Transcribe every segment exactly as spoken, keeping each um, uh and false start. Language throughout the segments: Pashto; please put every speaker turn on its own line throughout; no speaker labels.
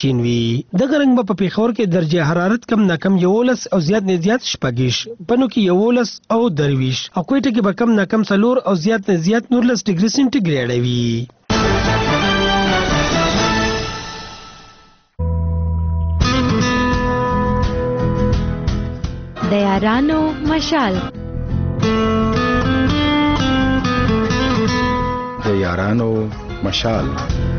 چینوي دغه رنګ په پیښور کې درجه حرارت کم نه کم یولس او زیات نه زیات شپږیش، پنو کې یولس او درویش، او کوټه کې به کم نه کم څلور او زیات نه زیات نورلس ډیګري سنټیګریډ وي.
د یارانو مشال
د یارانو مشال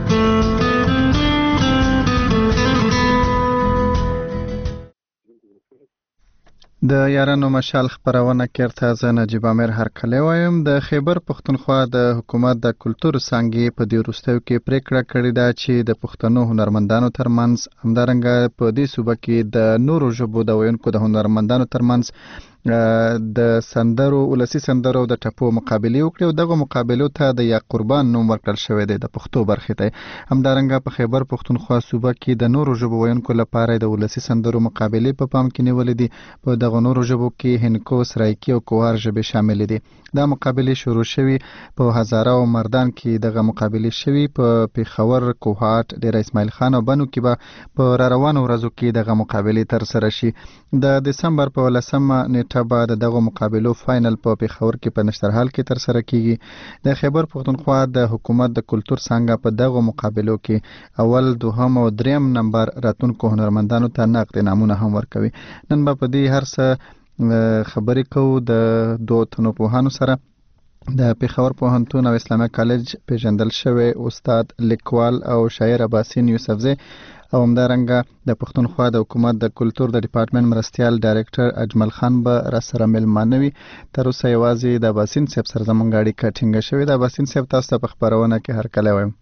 د یارانو مشال خبرونه کړه زه نجیب امیر هرکلی وایم. د خیبر پښتونخوا د حکومت د کلتور څانګې په دې وروستیو کې پریکړه کړې ده چې د پښتنو هنرمندانو ترمنځ همدارنګه په دې صوبه کې د نورو ژبو د ویونکو د هنرمندانو ترمنځ د سندرو ولسی سندرو د ټپو مقابله وکړي او دغه مقابلو ته د یا قربان نوم ورکړل شوی دی د پښتو برخې ته. همدارنګه په خیبر پښتونخوا صوبه کې د نورو ژبو ویونکو لپاره د ولسی سندرو مقابله په پام کې نیولې دي. په دغه نورو ژبو کې هندکو، سرایکی او کوهار ژبې شامل دي. دا مقابله شروع شوی په هزاره او مردان کې دغه مقابله شوی په پیښور، کوهاټ، ډیر اسماعیل خان او بنو کې به په را روانو ورځو کې دغه مقابله تر سره شي. د دسمبر په ولسمه نیټه بعد دغه مقابلو فائنل په پیښور کې په نشترحال کې تر سره کیږي. د خیبر پښتونخوا د حکومت د کلتور څنګه په دغه مقابلو کې اول، دوهم او دریم نمبر راتونکو هنرمندانو ته نقد انعامونه هم ورکوي. نن به په دې هر څه خبرې کوو د دوه تنو پوهانو سره. د پیښور پوهنتون او اسلامي کالج پیژندل شوی استاد لیکوال او شاعر اباسین یوسفزی او همدارنګه د پښتونخوا د حکومت د کلتور د ډپارټمنټ مرستیال ډایرکټر اجمل خان به را سره ملمانه وي. تر اوسه یوازې د اباسین صاحب سره زموږ اړیکه ټینګه شوې ده. اباسین صاحب تاسو ته په خبرونه کې هرکلی وایم.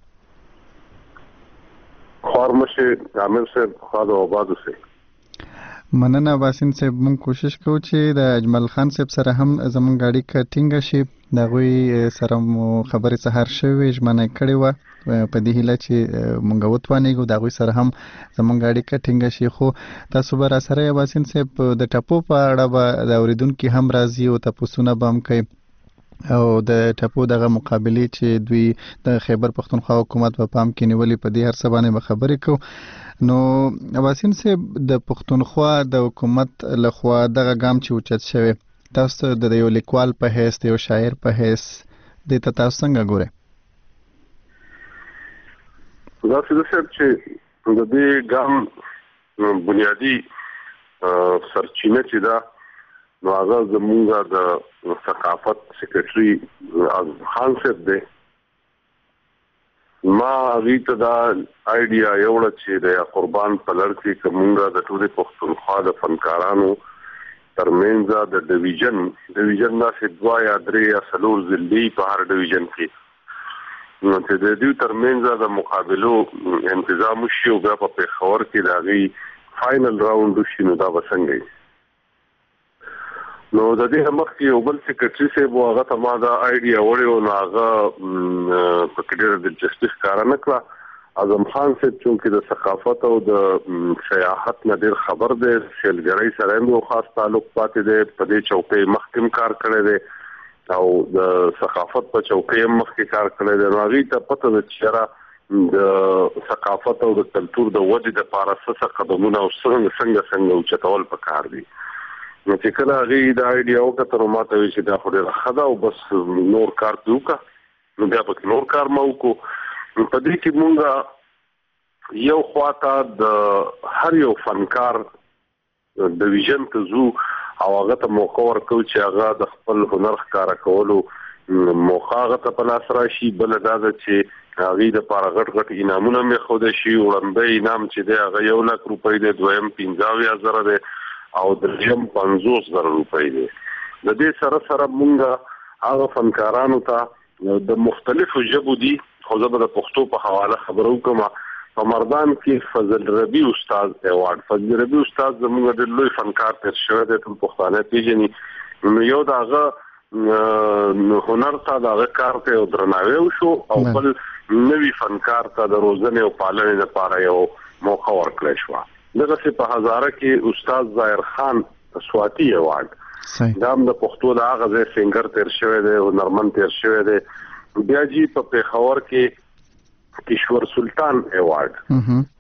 خورمشه عامر صاحب خاله آباد اوسئ.
مننه اباسین صاحب. موږ کوشش کوو چې د اجمل خان صاحب سره هم زموږ اړیکه ټینګه شي. د هغوی سره مو خبرې سهار شوې ژمنه کړې وه په دې هیله چې موږ وتوانېږو د هغوی سره هم زموږ اړیکه ټینګه شي. خو تاسو به را سره اباسین صاحب د ټپو په اړه به د اورېدونکي هم راځي او تپوسونه به هم کوي او د ټپو دغه مقابلې چې دوی د خیبر پښتونخوا حکومت په پام کې نیولې په دې هر څه باندې به خبرې کوو. نو اباسین صاحب د پښتونخوا د حکومت لخوا دغه ګام چې اوچت شوی، تاسو د یو لیکوال په حیث، د یو شاعر په حیث دې ته تاسو څنګه ګورئ؟
دا څه صاحب چې د دې ګام بنیادی سرچینه چې دا نو هغه زموږ د ثقافت سیکریټري اعظم خان صاحب دی. ما هغې ته دا آیډیا یوړه چې د یا قربان په لړ کې که موږ د ټولې پښتونخوا د فنکارانو ترمنځ د ډیویژن ډیویژن داسې دوه یا درې یا څلور ضلعې په هر ډیویژن کې نو چې د دوی ترمنځ د مقابلو انتظام وشي او بیا په پیښور کې د هغې فائنل راوند وشي، نو دا به څنګه وي. نو د دې مخکې یو بل سیکریټري صاحب و، هغه ته ما دا آیډیا وړې و، نو هغه پکې ډېره دلچسپي ښکاره نه کړه. اعظم خان صاحب چونکې د ثقافت او د سیاحت نه ډېر خبر دی، سیلګرۍ سره هم خاص تعلق پاتې دی، په دې چوکۍ مخکې هم کار کړی دی او د ثقافت په چوکۍ هم مخکې کار کړی دی. نو هغې ته پته ده چې یاره د ثقافت او د کلتور د ودې دپاره څه څه قدمونه او څنګه څنګه څنګه اوچتول پکار دي. نو چې کله هغې دا آیډیا وکړه نو ما ته وایي چې دا خو ډېره ښه ده او بس نور کار پرې وکړه. نو بیا پکې نور کار ما وکړو. په دې کې مونږ یو خواته د هر یو فنکار ډیویژن ته ځو او هغه ته موقع ورکوو چې هغه د خپل هنر ښکاره کولو موقع هغه ته په لاس راشي. بله دا ده چې هغې دپاره غټ غټ انعامونه هم ایښودی شي. وړاندی انعام چې دی هغه یو لک روپۍ دی، دویم پنځه اویا زره دی او دریم پنځوس زره روپۍ دی. د دې سره سره مونږ هغه فنکارانو ته د مختلفو ژبو دي، خو زه به د پښتو په حواله خبره وکړم. په مردان کې فضل ربي استاد ایوارډ، فضل ربي استاد زموږ ډېر لوی فنکار تېر شوی دی، ټول پښتانه پېژني. نو یو د هغه هنر ته د هغه کار ته یو درناوی وشو او بل نوي فنکار ته د روزنې او پالنې لپاره یو موقع ورکړی شوه. دغسې په هزاره کې استاد ظاهر خان سواتی ایوارډ، دا هم د پښتو د هغه ځای سینګر تېر شوی دی، هنرمند تېر شوی دی. بیا جی په پیښور کې کشور سلطان ایوارډ،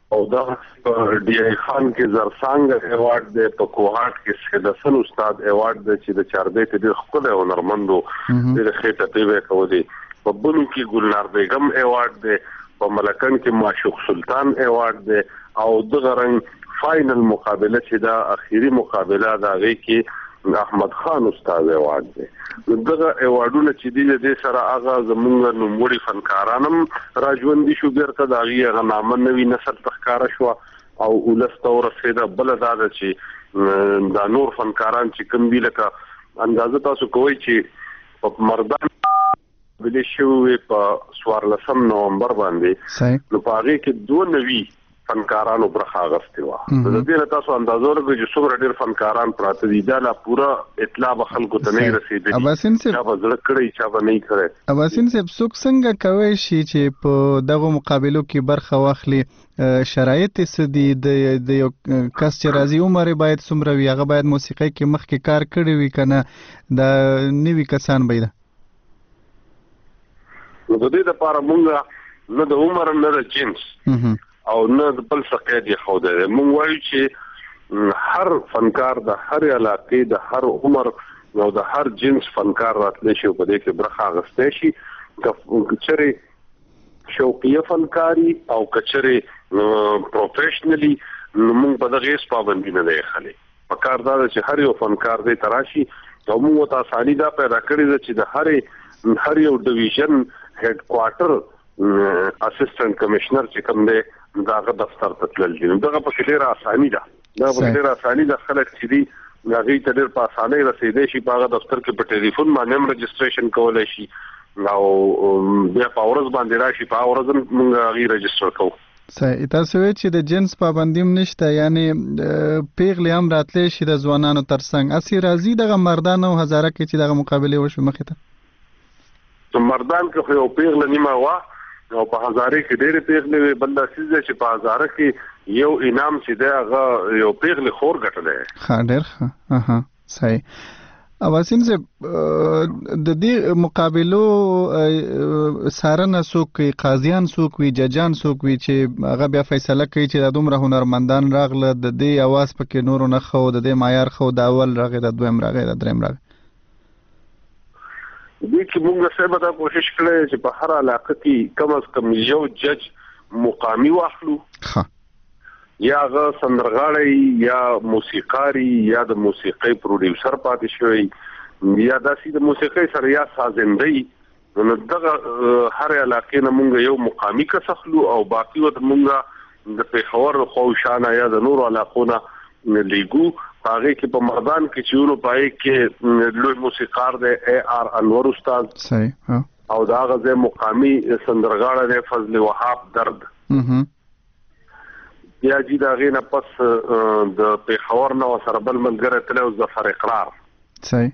او دا ډي آی خان کې زرسانګ ایوارډ دی، په کوهاټ کې سید حسن استاد ایوارډ دی چې د چاربیت ډېر ښکلی هنرمند و، ډېرې ښې ټپې به یې کولې. په بلو کې ګلنار بیګم ایوارډ دی، په ملکن کې معشوق سلطان ایوارډ دی، او دغه رنګ فاینل مقابله چې دا اخیری مقابله دا غي کې احمد خان استاد ایوارډ دی. دغه ایوارډونه چې دي د سره هغه زمونږ نوموړي فنکارانم راځوندي شو، بیرته دا غي هغه نامه نوی نسل تخکاره شو او ولسته ورسېده. بل دا ده چې دا نور فنکاران چې کوم دي لکه اندازه تاسو کوئ چې په مردان بلې شوې په څوارلسم نومبر باندې، نو په هغې کې دوه نوي فنکارانو برخه اخیستې وه. د دې نه تاسو اندازه ورکړئ چې څومره ډېر فنکاران پراته دي. دا لا پوره اطلاع به خلکو ته نه رسېدلي،
اباسین صاحب
چا به زړه کړی چا به نه یې کړی.
اباسین صاحب څوک څنګه کوی شي چې په دغو مقابلو کې برخه واخلي؟ شرایط څه دي؟ د یو کس چې راځي عمر باید څومره وي؟ هغه باید موسیقۍ کې مخکې کار کړی وي که نه د نوي کسان به ده؟
نو د دې دپاره مونږ نه د عمر نه د جنس او نه د بل څه قید یې ښودی دی. مونږ وایو چې هر فنکار د هر علاقې د هر عمر او د هر جنس فنکار راتلی شي او په دې کې برخه اخیستی شي. که چېرې شوقیه فنکاري او که چېرې پروفیشنلي، نو مونږ په دغه هېڅ پابندي نه دی ایښلی. پکار دا ده چې هر یو فنکار دی ته راشي او مونږ ورته اساني دا پیدا کړې ده چې د هرې هر یو ډویژن هیډ کوارټر اسسټنټ کمشنر چې کوم دی داغه دفتر ته تلل دي. دغه په ډېره اساني ده، دغه په ډېره اساني ده. خلک چې دي هغې ته ډېر په اسانۍ رسېدی شي، په هغه دفتر کې په ټلیفون باندې هم رجسټریشن کولی شي او بیا په ورځ باندې راشي، په هغه ورځ هم موږ هغې رجسټر کوو.
صحیح. تاسو وایئ چې د جنس پابندي هم نشته، یعنې پیغلې هم راتلی شي د ځوانانو تر څنګ؟ هسې راځي دغه مردان او هزاره کې چې دغه مقابلې وشوي مخې ته؟
مردان کې خو یو پیغله نیمه وه او په هزاره کې ډېرې پیغلې وې. بل دا څیز دی چې په هزاره کې یو انعام چې دی هغه یو پیغلې خور ګټلی.
ښه، ډېر ښه. اها، صحیح. اباسین صاحب، د دې مقابلو څارنه څوک کوي؟ قاضیان څوک وي؟ ججان څوک وي چې هغه بیا فیصله کوي چې دا دومره هنرمندان راغله، د دې اواز پکې نورو نه ښه و، د دې معیار ښه و، د اول راغی، د دویم راغی، د دریم راغی؟
دې کې موږ صاحب دا کوشش کړی چې په هر علاقه کې کم از کم یو جج مقامي واخلو، یا هغه سندرغاړی یا موسیقاري یا د موسیقۍ پروډیوسر پاتې شوی یا داسې د موسیقۍ سره یا سازندهی. نو دغه هر علاقې نه موږ یو مقامي کس اخلو او باقي ورته موږ د پېښور خوشانه یا د نورو علاقو نه لیګو. هغه کې په مردان کې چې ورو پای کې لوی موسیقار دی اے آر انور استاد،
صحیح،
او دا غزه مقامی سندرغاړی دی فضل وهاب درد.
اها،
بیا جی دا غینه پس د پېښور نو سره بل ملګری تلو ظفر اقرار،
صحیح.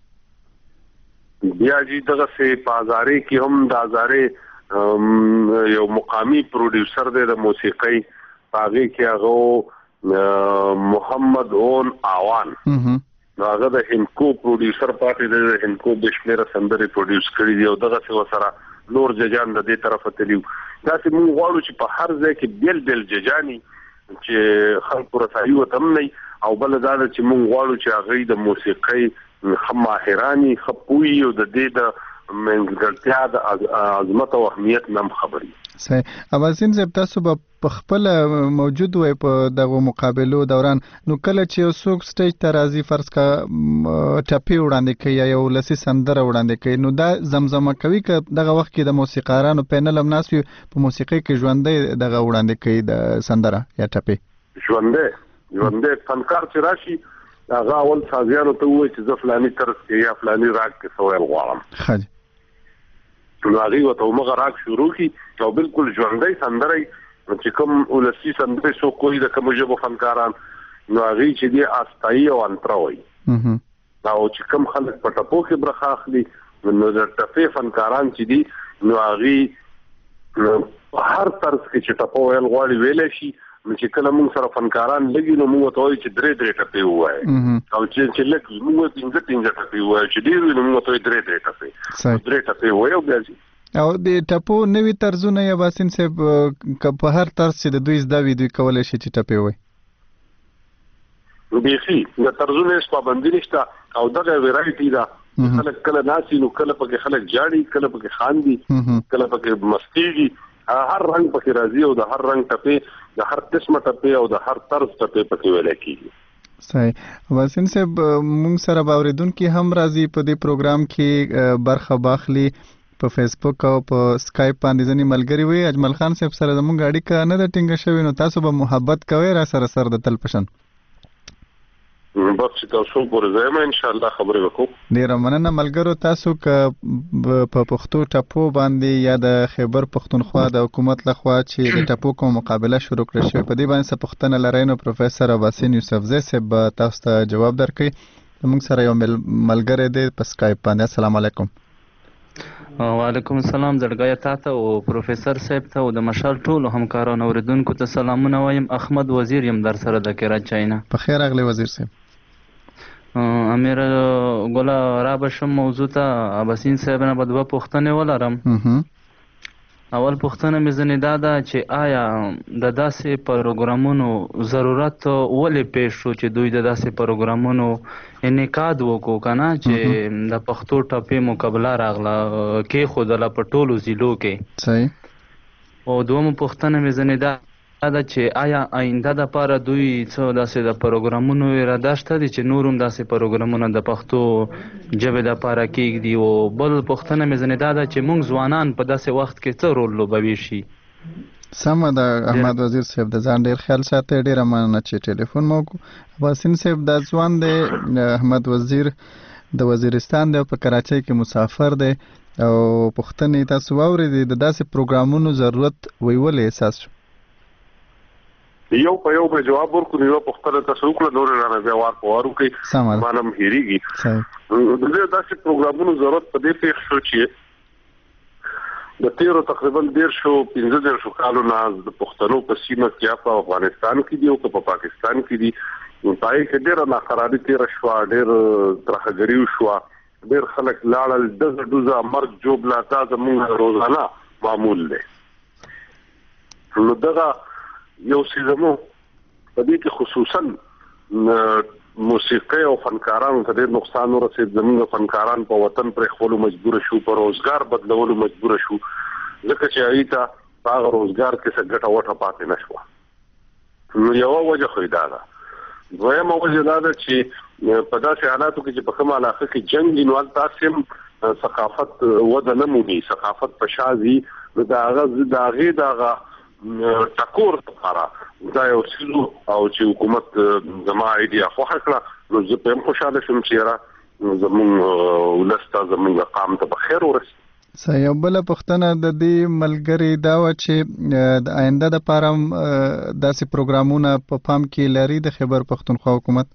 بیا جی دغه سه بازاري کې هم د هزاره یو مقامی پروډیوسر دی د موسیقۍ، هغه کې هغه محمد اون آوان، هغه د هندکو پروډیوسر پاتې دی، د هندکو د شمیره سندرې پروډیوس کړي دي او دغه څه سره نور ججان د دې طرفه تلیو. دا چې موږ غواړو چې په هر ځای کې بیل بیل ججاني چې خلکو رسایي وتم نه، او بل دا چې موږ غواړو چې هغه د موسیقۍ خماهرانی خپوي او د دې د منځګړتیا د عظمت او اهمیت نم خبري.
صحیح. اباسین صاحب، تاسو په خپل موجود وای په دغه مقابلو دوران، نو کله چې یو څوک سټیج ته راځي، فرض کا ټپي وړاندې کوي یا یو لسی سندره وړاندې کوي، نو دا زمزمه کوي که دغه وخت کې د موسیقارانو پینل هم ناست وي په موسیقۍ کې ژوندی دغه وړاندې کوي د سندره یا ټپي؟
ژوندی ژوندی فنکار چې راشي هغه اول سازیانو ته وایي چې زه فلاني طرز کې یا فلاني راګ کې څه ویل غواړم.
ښه.
نو هغې ورته همغه راګ شروع کړي او بالکل ژوندی سندره چې کوم ولسي سندرې څوک کوي د کومو ژبو فنکاران، نو هغې چې دی آستایي او انتره وایي، او چې کوم خلک په ټپو کې برخه اخلي، نو د ټپې فنکاران چې دي نو هغې په هر طرز کې چې ټپه ویل غواړي ویلی شي. نو چې کله موږ سره فنکاران لګي نو موږ ورته وایو چې درې درې ټپې ووایي، او چې لږ موږ پنځه پنځه ټپې ووایو، چې ډېر وي نو موږ ورته وایو درې درې ټپې درې ټپې ووایو. بیا
او د ټپو نوی طرزونه یا باسین صاحب په هر طرز چې د دوی زده وي دوی کولی شي چې ټپې وایي؟
بیخي د طرزونو هېڅ پابندي نشته او دغه ویرایټي ده. خلک کله ناسي نو کله پکې خلک جاړي، کله پکې خاندي، کله پکې مستېږي. هر رنګ پکې راځي او د هر رنګ ټپې، د هر قسمه ټپې او د هر طرز ټپې پکې ویل کېږي.
صحیح. واسین صاحب مونږ سره به اورېدونکي هم راځي په دې پروګرام کې برخه باخلي. په فیسبوک او په سکایپ باندې ځینې ملګري وي اجمل خان صاحب سره زموږ اړیکه نه ده ټینګه شوې، نو تاسو به محبت کوئ را سره سر د تل پشن.
بس چې تاسو پورې ځایم ان شاء الله خبرې وکړو.
ډیره مننه ملګرو. تاسو که په پښتو ټپو باندې یا د خیبر پښتونخوا د حکومت لخوا چې د ټپو کوم مقابله شروع کړې شوې په دې باندې څه پوښتنه لرئ نو پروفیسر اباسین یوسفزی صاحب تاسو ته جواب درکړي. موږ سره یو ملګری دی په سکایپ باندې. السلام علیکم.
وعلیکم السلام. زړګی تاته او پروفیسر صاحب ته او د مشال ټولو همکارانو اوریدونکو ته سلامونه وایم. احمد وزیر یم در سره د کراچۍ نه.
په خیر راغلی وزیر صاحب.
امیر ګله را بشم موضوع ته اباسین صاحب نه به دوه پوښتنې ولرم. اول پوښتنه مې ځینې دا ده چې آیا د داسې پروګرامونو ضرورت ولې پیښ شو چې دوی د داسې پروګرامونو انعقاد وکړو که نه چې د پښتو ټپې مقابله راغله کېښودله په ټولو ضلعو کې.
صحیح.
او دویمه پوښتنه مې ځینې دا ده چې آیا آینده دپاره دوی څه داسې د پروګرامونو اراده شته دي چې نور هم داسې پروګرامونه د پښتو ژبې دپاره کېږدي؟ او بل پوښتنه مې ځینې دا ده چې موږ ځوانان په داسې وخت کې څه رول لوبوي شي؟
سمه ده احمد وزیر صاحب، د ځان ډېر خیال ساتئ. ډېره مننه چې ټلیفون مو وکړو. اباسین صاحب دا ځوان دی احمد وزیر د وزیرستان دی او په کراچۍ کې مسافر دی او پوښتنې تاسو واورېدې د داسې پروګرامونو ضرورت وی ولې احساس شو؟
یو په یو به جواب ورکړو. یو پوښتنه تاسو وکړه نور نه بیا وار په وار وکړئ مانم هېرېږي. د دې داسې پروګرامونو ضرورت په دې پېښ شو چې د تیرو تقریبا دېرشو پنځه دېرشو کالو نه د پښتنو په سیمه کې په افغانستان کې دي او که په پاکستان کې دي په هغې کې ډېره ناقراري تېره شوه، ډېر ترهګري وشوه، ډېر خلک لاړل، ډزه ډوزه مرګ جوړله. دا زموږ روزانه معمول دی. نو دغه یو سیزمو په دې کې خصوصا موسیقي او فنکارانو ته ډېر نقصان ورسېد. زموږ فنکاران په وطن پرېښولو مجبور شو، په روزګار بدلولو مجبور شو، ځکه چې هغوی ته په هغه روزګار کې څه ګټه وټه پاتې نه شوه. نو یوه وجه خو یې دا ده. دویمه وجه دا ده چې په داسې حالاتو کې چې په کومه علاقه کې جنګ وي نو هلته هسې هم ثقافت وده نه مومي، ثقافت په شا ځي. نو د هغه د هغې د هغه ټکور لپاره دا یو څیز او چې حکومت زما ایډیا خوښه کړه نو زه په هم خوشحاله شوم چې یاره زموږ ولس ته زموږ قام ته به خیر ورسي.
صحیح. یو بله پوښتنه د دې ملګري دا وه چې د آینده دپاره داسې پروګرامونه په پام کې لري د خیبر پښتونخوا حکومت؟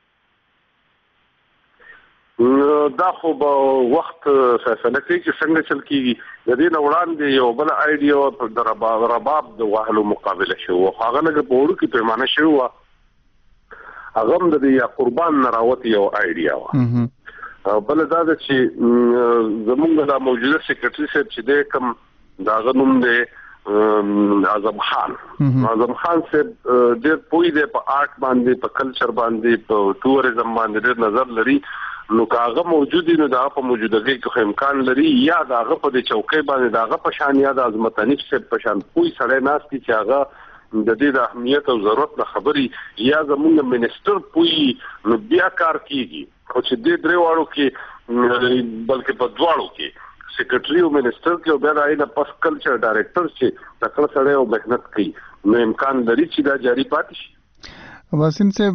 دا خو به وخت فیصله کوي چې څنګه چل کېږي. د دې نه وړاندې یو بله آیډیا د رباب د وهلو مقابله شوې وه، خو هغه لږه په وړوکې پیمانه شوې وه. هغه هم د دې یا قربان نه راوتې یو آیډیا وه. بله دا ده چې زموږ د موجوده سیکرټري صاحب چې دی کوم د هغه نوم دی اعظم خان. اعظم خان صاحب ډېر پوه دی په آرټ باندې، په کلچر باندې، په ټوریزم باندې ډېر نظر لري. نو که هغه موجود وي نو د هغه په موجودګۍ کې خو امکان لري یا د هغه په دې چوکۍ باندې د هغه په شان یا د عظمت حنیف صاحب په شان پوه سړی ناست وي چې هغه د دې د اهمیت او ضرورت نه خبري یا زموږ منسټر پوي نو بیا کار کېږي. خو چې دې درې واړو کې بلکې په دواړو کې سیکرټري او منسټر کې او بیا د هغې نه پس کلچر ډایرکټر چې تکړه سړی او محنت کوي نو امکان لري چې دا جاري پاتې شي.
اباسین صاحب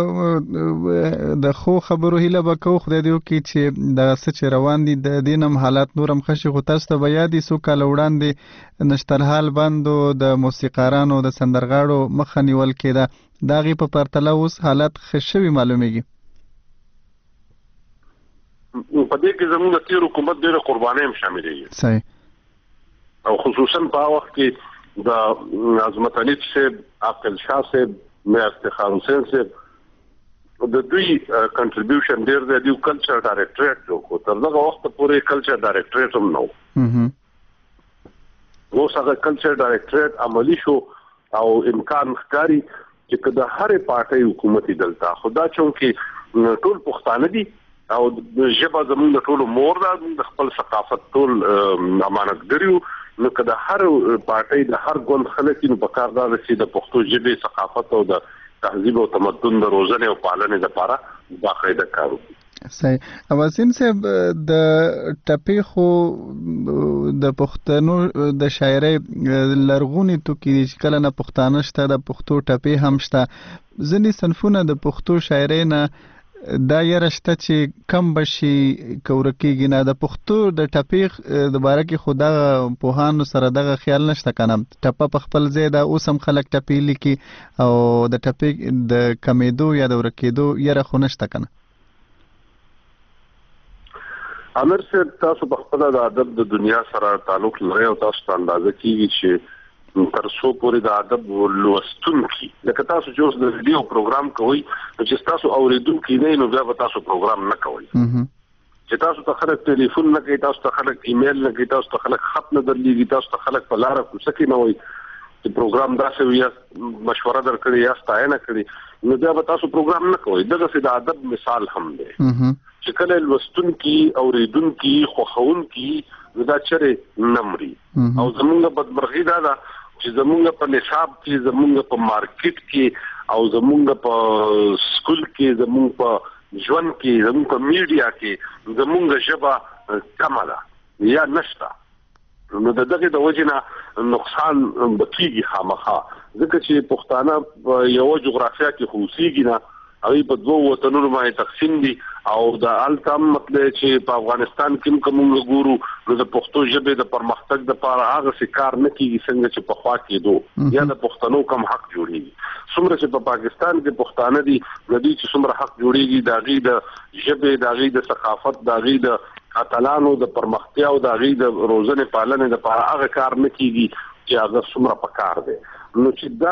د خو خبرو هیله به کوو خدای دې وکړي چې دغه څه چې روان دي د دې نه هم حالات نور هم ښه شي. خو تاسو ته به یاد وي څو کاله وړاندې نشترحال بندو د موسیقارانو د سندرغاړو مخه نیول کېده، د هغې په پرتله اوس حالات ښه شوي معلومیږي.
په دې کې زموږ د تېر حکومت ډېره قربانۍ هم شاملېږي.
صحیح.
او خصوصا په هغه وخت کې د عظمت حنیف صاحب، عاقل شاه صاحب، میر افتخار حسین صاحب د دوی کنټریبیوشن ډېر دی. دوی کلچر ډایرکټریټ جوړ کړو. تر دغه وخته پورې کلچر ډایرکټریټ هم نه و. اوس هغه کلچر ډایریکټریټ عملی شو او امکان ښکاري چې کله هر پارټي حکومتي دلته خدا چون کې ټول پښتانه دي او ژبه زموږ د ټولو مور ده د خپل ثقافت ټول امانت ګریو نو کله هر پارټي د هر ګوند خلک نو په کار دا چې د پښتو ژبې ثقافت او د تهذیب او تمدن د روزنې او پالنې لپاره باقاعده کار وکړي.
صحیح. اواسین صاحب د ټپې خو د پښتنو د شاعرۍ لرغونی توکي چې کله نه پښتانه شته د پښتو ټپې هم شته ځینې صنفونه د پښتو شاعرۍ نه دا یې رشته چې کم بشي کورکیږي نه د پښتو د ټپې د باره کې خدا پوهانو سره دغه خیال نشته کنه ټپه په خپل ځای دا اوس هم خلک ټپې لیکي او د ټپې د کمیدو یا د ورکیدو یره خو نشته کنه.
امر صاحب تاسو په خپل د ادب د دنیا سره تعلق لرئ او تاسو ته اندازه کیږي چې تر څو پورې د ادب لوستونکي لکه تاسو چې اوس د ویډیو پروګرام کوئ چې تاسو اوریدونکي نه نو بیا تاسو پروګرام نه کوئ چې تاسو ته خلک ټلیفون نه کوي تاسو ته خلک ایمیل نه کوي تاسو ته خلک خط نه درلېږي تاسو ته خلک په لار کوڅه کې نه وایي چې پروګرام داسې وي مشوره درکړي یا ستاینه کړي نو بیا تاسو پروګرام نه کوئ دغه د ادب مثال هم دی چې کله لوستونکي اوریدونکي خوښونکي دا چره نمري او زمونږ بدمرغي دا ده چې زمونږ په نصاب کې زمونږ په مارکیټ کې او زمونږ په سکول کې زمونږ په ژوند کې زمونږ په میډیا کې زمونږ ژبه کمه ده یا نشته نو دغه د وجنه نقصان بکیږي خامخا ځکه چې پښتانه یو جغرافیا کې خوسیږي نه هغه په دوه وطنونو باندې تقسیم دي او د التم مطلب چې په افغانستان کې کوم ګورو نو د پښتو ژبې د پرمختګ لپاره هغه سکار نه کیږي څنګه چې په خوا کې دوه یا د پښتنو کم حق جوړیږي څومره چې په پاکستان کې پښتانه دي د دې چې څومره حق جوړیږي د غي د ژبې د غي د ثقافت د غي د اتلانو د پرمختیا او د غي د روزنې پالنې لپاره هغه کار نه کیږي چې هغه څومره پکار دی نو چې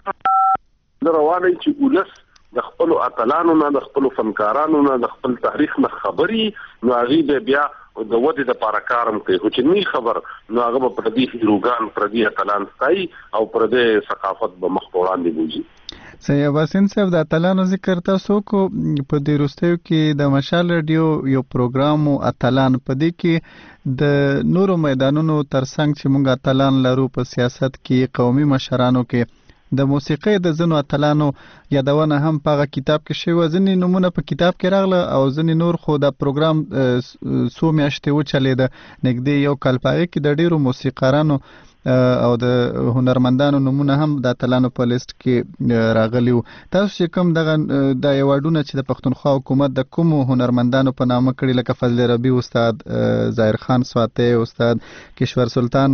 دا روانه چې ولس د خپل اتلانو نه د خپل فنکارانو نه د خپل تاریخ نه خبري نو هغه بیا د ودې د لپاره کارم کوي خو چې نه خبر نو هغه په دې هیروګان پر دې اتلان ستای او پر دې ثقافت به مخ وړاندې بوزي.
سید واسین صاحب د اتلانو ذکر تاسو کو په دې وروستیو کې د مشال رادیو یو پروګرام اتلان په دې کې د نورو میدانونو ترڅنګ چې موږ اتلان لرو په سیاست کې قومي مشرانو کې د موسیقۍ د زنو اتلانو یادونه هم په کتاب کې شوی ځنې نمونه په کتاب کې راغله او ځنې نور خو د پروګرام څو میاشتې وچلېده نږدې یو کال پاره کې د ډیرو موسیقارانو او د هنرمندانو نمونه هم د اتلانو په لیست کې راغلی وو. تاسو چې کوم دغه د ایوارډونه چې د پښتونخوا حکومت د کوم هنرمندانو په نامه کړي لکه فضل ربی استاد ظاهر خان سواتی استاد کشور سلطان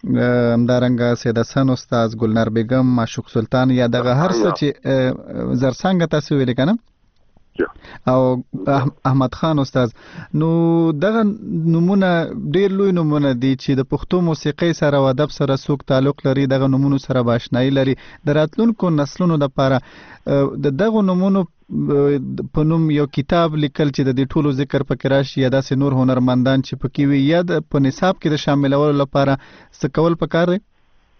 همدارنګه سید حسن استاد ګلنار بیگم معشوق سلطان یا دغه هر څه چې زرڅنګ تاسو ویل کنه او احمد خان استاد نو دغه نمونه ډیر لوی نمونه دي چې د پښتو موسیقۍ سره او ادب سره څوک تعلق لري دغه نمونه سره باشنایی لري د راتلونکو نسلونو لپاره د دغه نمونه په نوم یو کتاب لیکل چې د دې ټولو ذکر پکې راشي یا داسې نور هنرمندان چې پکې وي یا د په نصاب کې د شاملولو لپاره څه کول پکار دی؟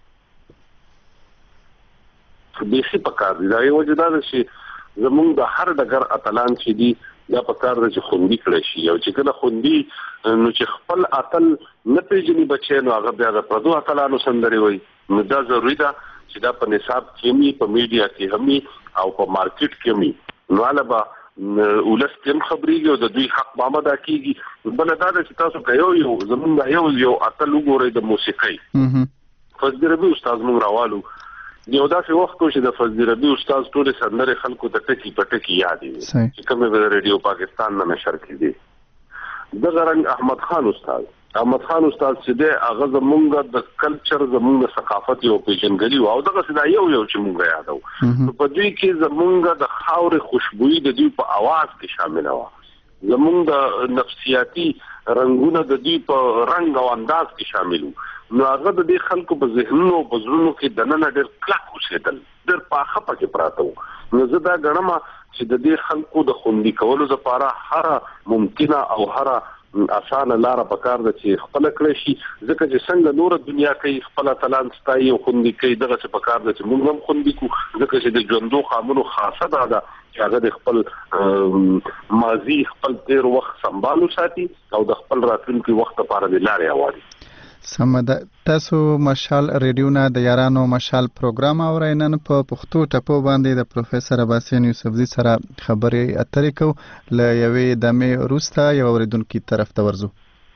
بیخي پکار دی دا یو وجه دا ده چې زمونږ د هر ډګر اتلان چې دي دا په کار د خوندي کړی شي او چې کله خوندي نو چې خپل اتل نه پیژني بچي نو هغه بیا د پردو اتلانو سندري وي نو دا ضروري ده چې دا په نصاب کې می په میډیا کې هم او په مارکیټ کې می نو علاوه ولس تم خبريږي او د دوی حق باندې دا کیږي بل دا چې تاسو کوي یو زمونږ یو یو اتل وګورئ د موسیقۍ فضل ربی استاد مونږ راوالو یو داسې وخت چې د فضل ربی استاد ټول سندره خلکو ته ټکی پټکی یاد دي چې کومه د ریډیو پاکستان نه نشر کړي د غرنګ احمد خان استاد احمد خان استاد چې د هغه زمونږ د کلچر زمونږ ثقافت یو پیژنګلی او دغه سدا یو یو چې مونږ یادو په دې کې زمونږ د خاورې خوشبوئی د دې په आवाज کې شامل و زمونږ د نفسیاتی رنگونه د دې په رنگ او انداز کې شامل وو نو هغه د دې خلکو په ذهنونو او بزرونو کې دننه ډېر کلک اوسېدل ډېر پاخه پکې پراته وو نو زه دا غنم چې د دې خلکو د خوندي کولو لپاره هر ممکنه او هر اسانه لار په کار د چې خپل کړی شي ځکه چې څنګه نور دنیا کې خپل تلان ستایي او خوندي کوي دغه څه په کار د چې موږ هم خوندي کو ځکه چې د ژوندو قانونو خاصه ده دا چې هغه د خپل ماضي خپل تیر وخت سمبالو ساتي او د خپل راتلونکي وخت لپاره د لارې اواري.
سمده تاسو مشال ریډیو نه د یارانو مشال پروګرام اورئ نن په پښتو ټپو باندې د پروفیسور عباسین یوسفزي سره خبرې اترې کوو له یوې دمې وروسته یو اوریدونکي طرف ته ورځو.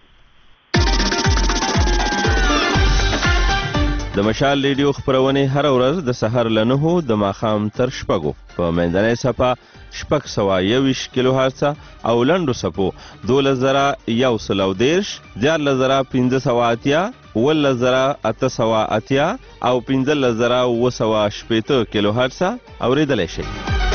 د مشال ریډیو خبرونه هر ورځ د سحر له نهو د ماښام تر شپږو په منځنۍ صفه شپږ سوه یوویشت کیلو هرڅه او لنډو صفو دولس زره یو سل او دېرش دیارلس زره پنځه سوه اتیا اوولس زره اته سوه اتیا او پنځلس زره اووه سوه شپېته کیلو هرڅه اورېدلی شئ.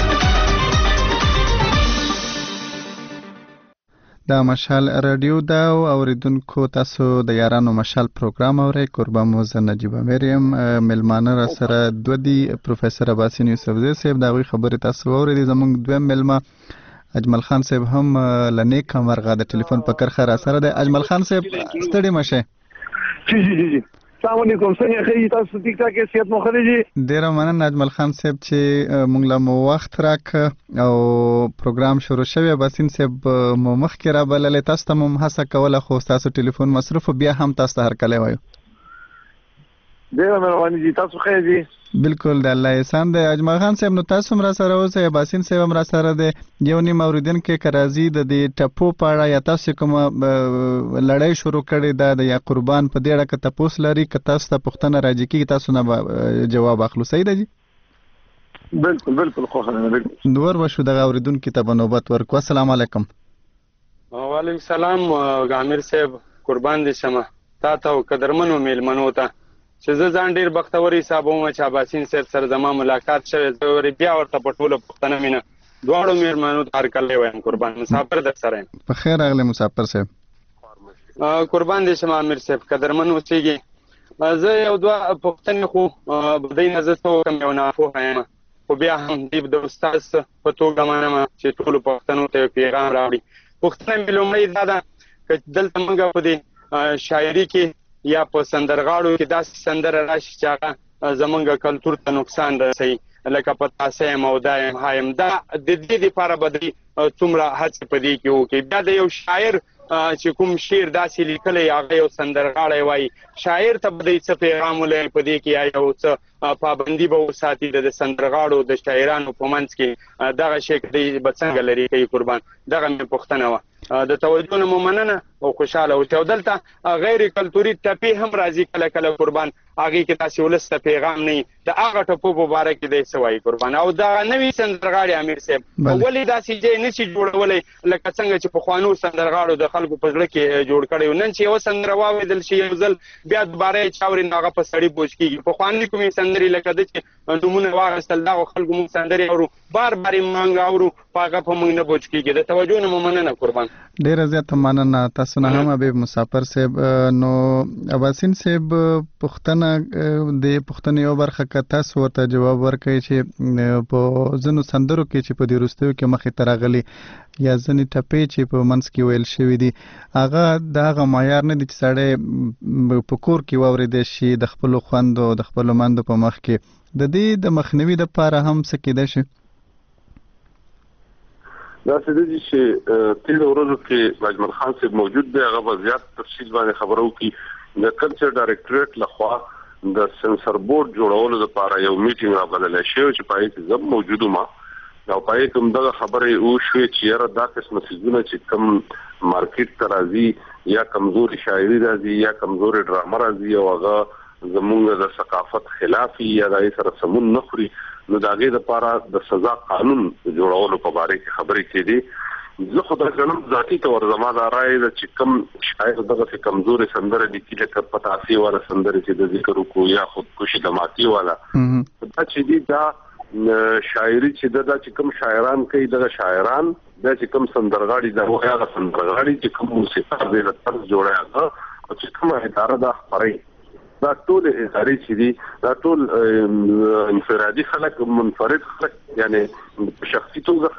دا مشال رادیو دا او اوریدونکو تاسو د یارانو مشال پروګرام اورئ. قربان موزه نجیب مریم ملمانه را سره دوه دی پروفیسور عباسین یوسفزي صاحب دا غوي خبرې تاسو اورئ. زمونږ دویم ملما اجمل خان صاحب هم لنیک مرغه د ټلیفون په کرخه را سره دی. اجمل خان صاحب ستړي مشه.
جی جی جی السلام علیکم. څنګه خې تاسو ټیک ټاک کې صحت مو ښه دی؟
ډیره مننه اجمل خان صاحب چې مونږ له مو وخت راک او پروګرام شروع شوی. عباسین صاحب مو مخکې را بللې تاسو ته مو هڅه کوله خو تاسو ټلیفون مصروف بیا هم تاسو ته هرکلی وایو.
ډیره مهرباني دي. تاسو ښه دي؟
بالکل د الله احسان دی. اجمل خان صاحب نو تاسو هم را سره اوسئ. عباسین صاحب هم را سره دی. یو نیم اوریدونکی که راځي د دې ټپو په اړه یا تاسو کومه لړۍ شروع کړې ده د یا قربان په دې اړه که تپوس لري که تاسو ته پوښتنه راځي کېږي تاسو نه جواب اخلو. صحیح ده جی؟
بالکل بالکل خوښه ده.
نور وشو دغه اوریدونکي ته به نوبت ورکو. السلام علیکم.
وعلیکم السلام ګامر صاحب قربان دي شمه تا ته او قدرمنو میلمنو ته چې زه ځان ډېر بختور حسابوم چې عباسین صاحب سره زما ملاقات شوی. زه بیا ورته په ټوله پوښتنه مینه دواړو میرمنو ته هرکلی وایم. قربان مسافر در سره یم.
په خیر راغلی مسافر صاحب.
قربان دې شم امیر صاحب قدرمن اوسېږي. زه یو دوه پوښتنې خو بدی نه زه څه وکړم یو ناپوهه یم خو بیا هم دې د استاد په توګه منم چې ټولو پښتنو ته یو پیغام راوړي. پوښتنه مې لومړی دا ده که دلته موږ په دې شاعري کې یا په سندرغاړو کې داسې سندره راشي چې هغه زمونږ کلتور ته نقصان رسوي لکه په تاسې یم او دا یم هایم دا د دې دپاره به دوی څومره هڅې په دې کې وکړي. بیا د یو شاعر چې کوم شعر داسې لیکلی هغه یو سندرغاړی وایي شاعر ته به دوی څه پیغام ولري په دې کې یا یو څه پابندي به وساتي د سندرغاړو د شاعرانو په منځ کې دغه شی دوی به څنګه لرې کوي. قربان دغه مې پوښتنه وه. د توجه نه مو مننه او خوشحاله اوسئ. او دلته غیر کلتوري ټپې هم راځي کله کله قربان هغې کې داسې ولس ته پیغام نه وي د هغه ټپو په باره کې دی څه وایي قربان. او دغه نوي سندرغاړي امیر صاحب ولې داسې ځای نه شي جوړولی لکه څنګه چې پخوانو سندرغاړو د خلکو په زړه کې جوړ کړی و. نن چې یوه سندره واورېدل شي یو ځل بیا دوباره یې چاوري نو هغه په سړي بوج کېږي. پخواني کومې سندرې لکه ده چې نومونه واخیستل دغو خلکو موږ سندرې اورو بار بار یې موږ اورو په هغه په موږ نه بوج کېږي. د توجه نه مو مننه قربان.
ډیره زیاته مننه تاسو نه هم حبیب مسافر صاحب. نو عباسین صاحب پوښتنه د پوښتنې یو برخه که تاسو ورته جواب ورکړئ چې په ځینو سندرو کې چې په دې وروستیو کې مخې ته راغلي یا ځینې ټپې چې په منځ کې ویل شوي دي هغه د هغه معیار نه دي چې سړی په کور کې واورېدی شي د خپلو خویندو د خپلو میندو په مخ کې. د دې د مخنیوي دپاره هم څه کیدای شي؟
دا څه دي چې تېرو ورځو کې اجمل خان صاحب موجود دی هغه به زیات تفصیل باندې خبره وکړي. د کلچر ډایرکټریټ لخوا د سنسر بورډ جوړولو لپاره یو میټینګ رابللی شوی چې په هغې کې زه موجود وم او په هغې کې هم دغه خبرې وشوې چې یاره دا قسمه څیزونه چې کوم مارکیټ ته راځي یا کمزوري شاعري راځي یا کمزوري ډرامه راځي او هغه زمونږ د ثقافت خلاف یا د هغې سره سمون نه خوري نو د هغې دپاره د سزا قانون جوړولو په باره کې خبرې کېدې. زه خو دا ګڼم ذاتي طور زما دا رایه ده چې کوم شاعر دغسې کمزورې سندره لیکي لکه پتاسې والا سندرې چې د ذکر وکړو یا خودکشي د ماتي والا دا چې دي دا شاعري چې ده دا چې کوم شاعران کوي دغه شاعران دا چې کوم سندرغاړي دا هغه سندرغاړي چې کوم موسیقار دی له طرز جوړی هغه او چې کومه اداره دا خپروي دا ټول ادارې چې دي دا ټول انفرادي خلک منفرد خلک یعنی شخصي توګه خلک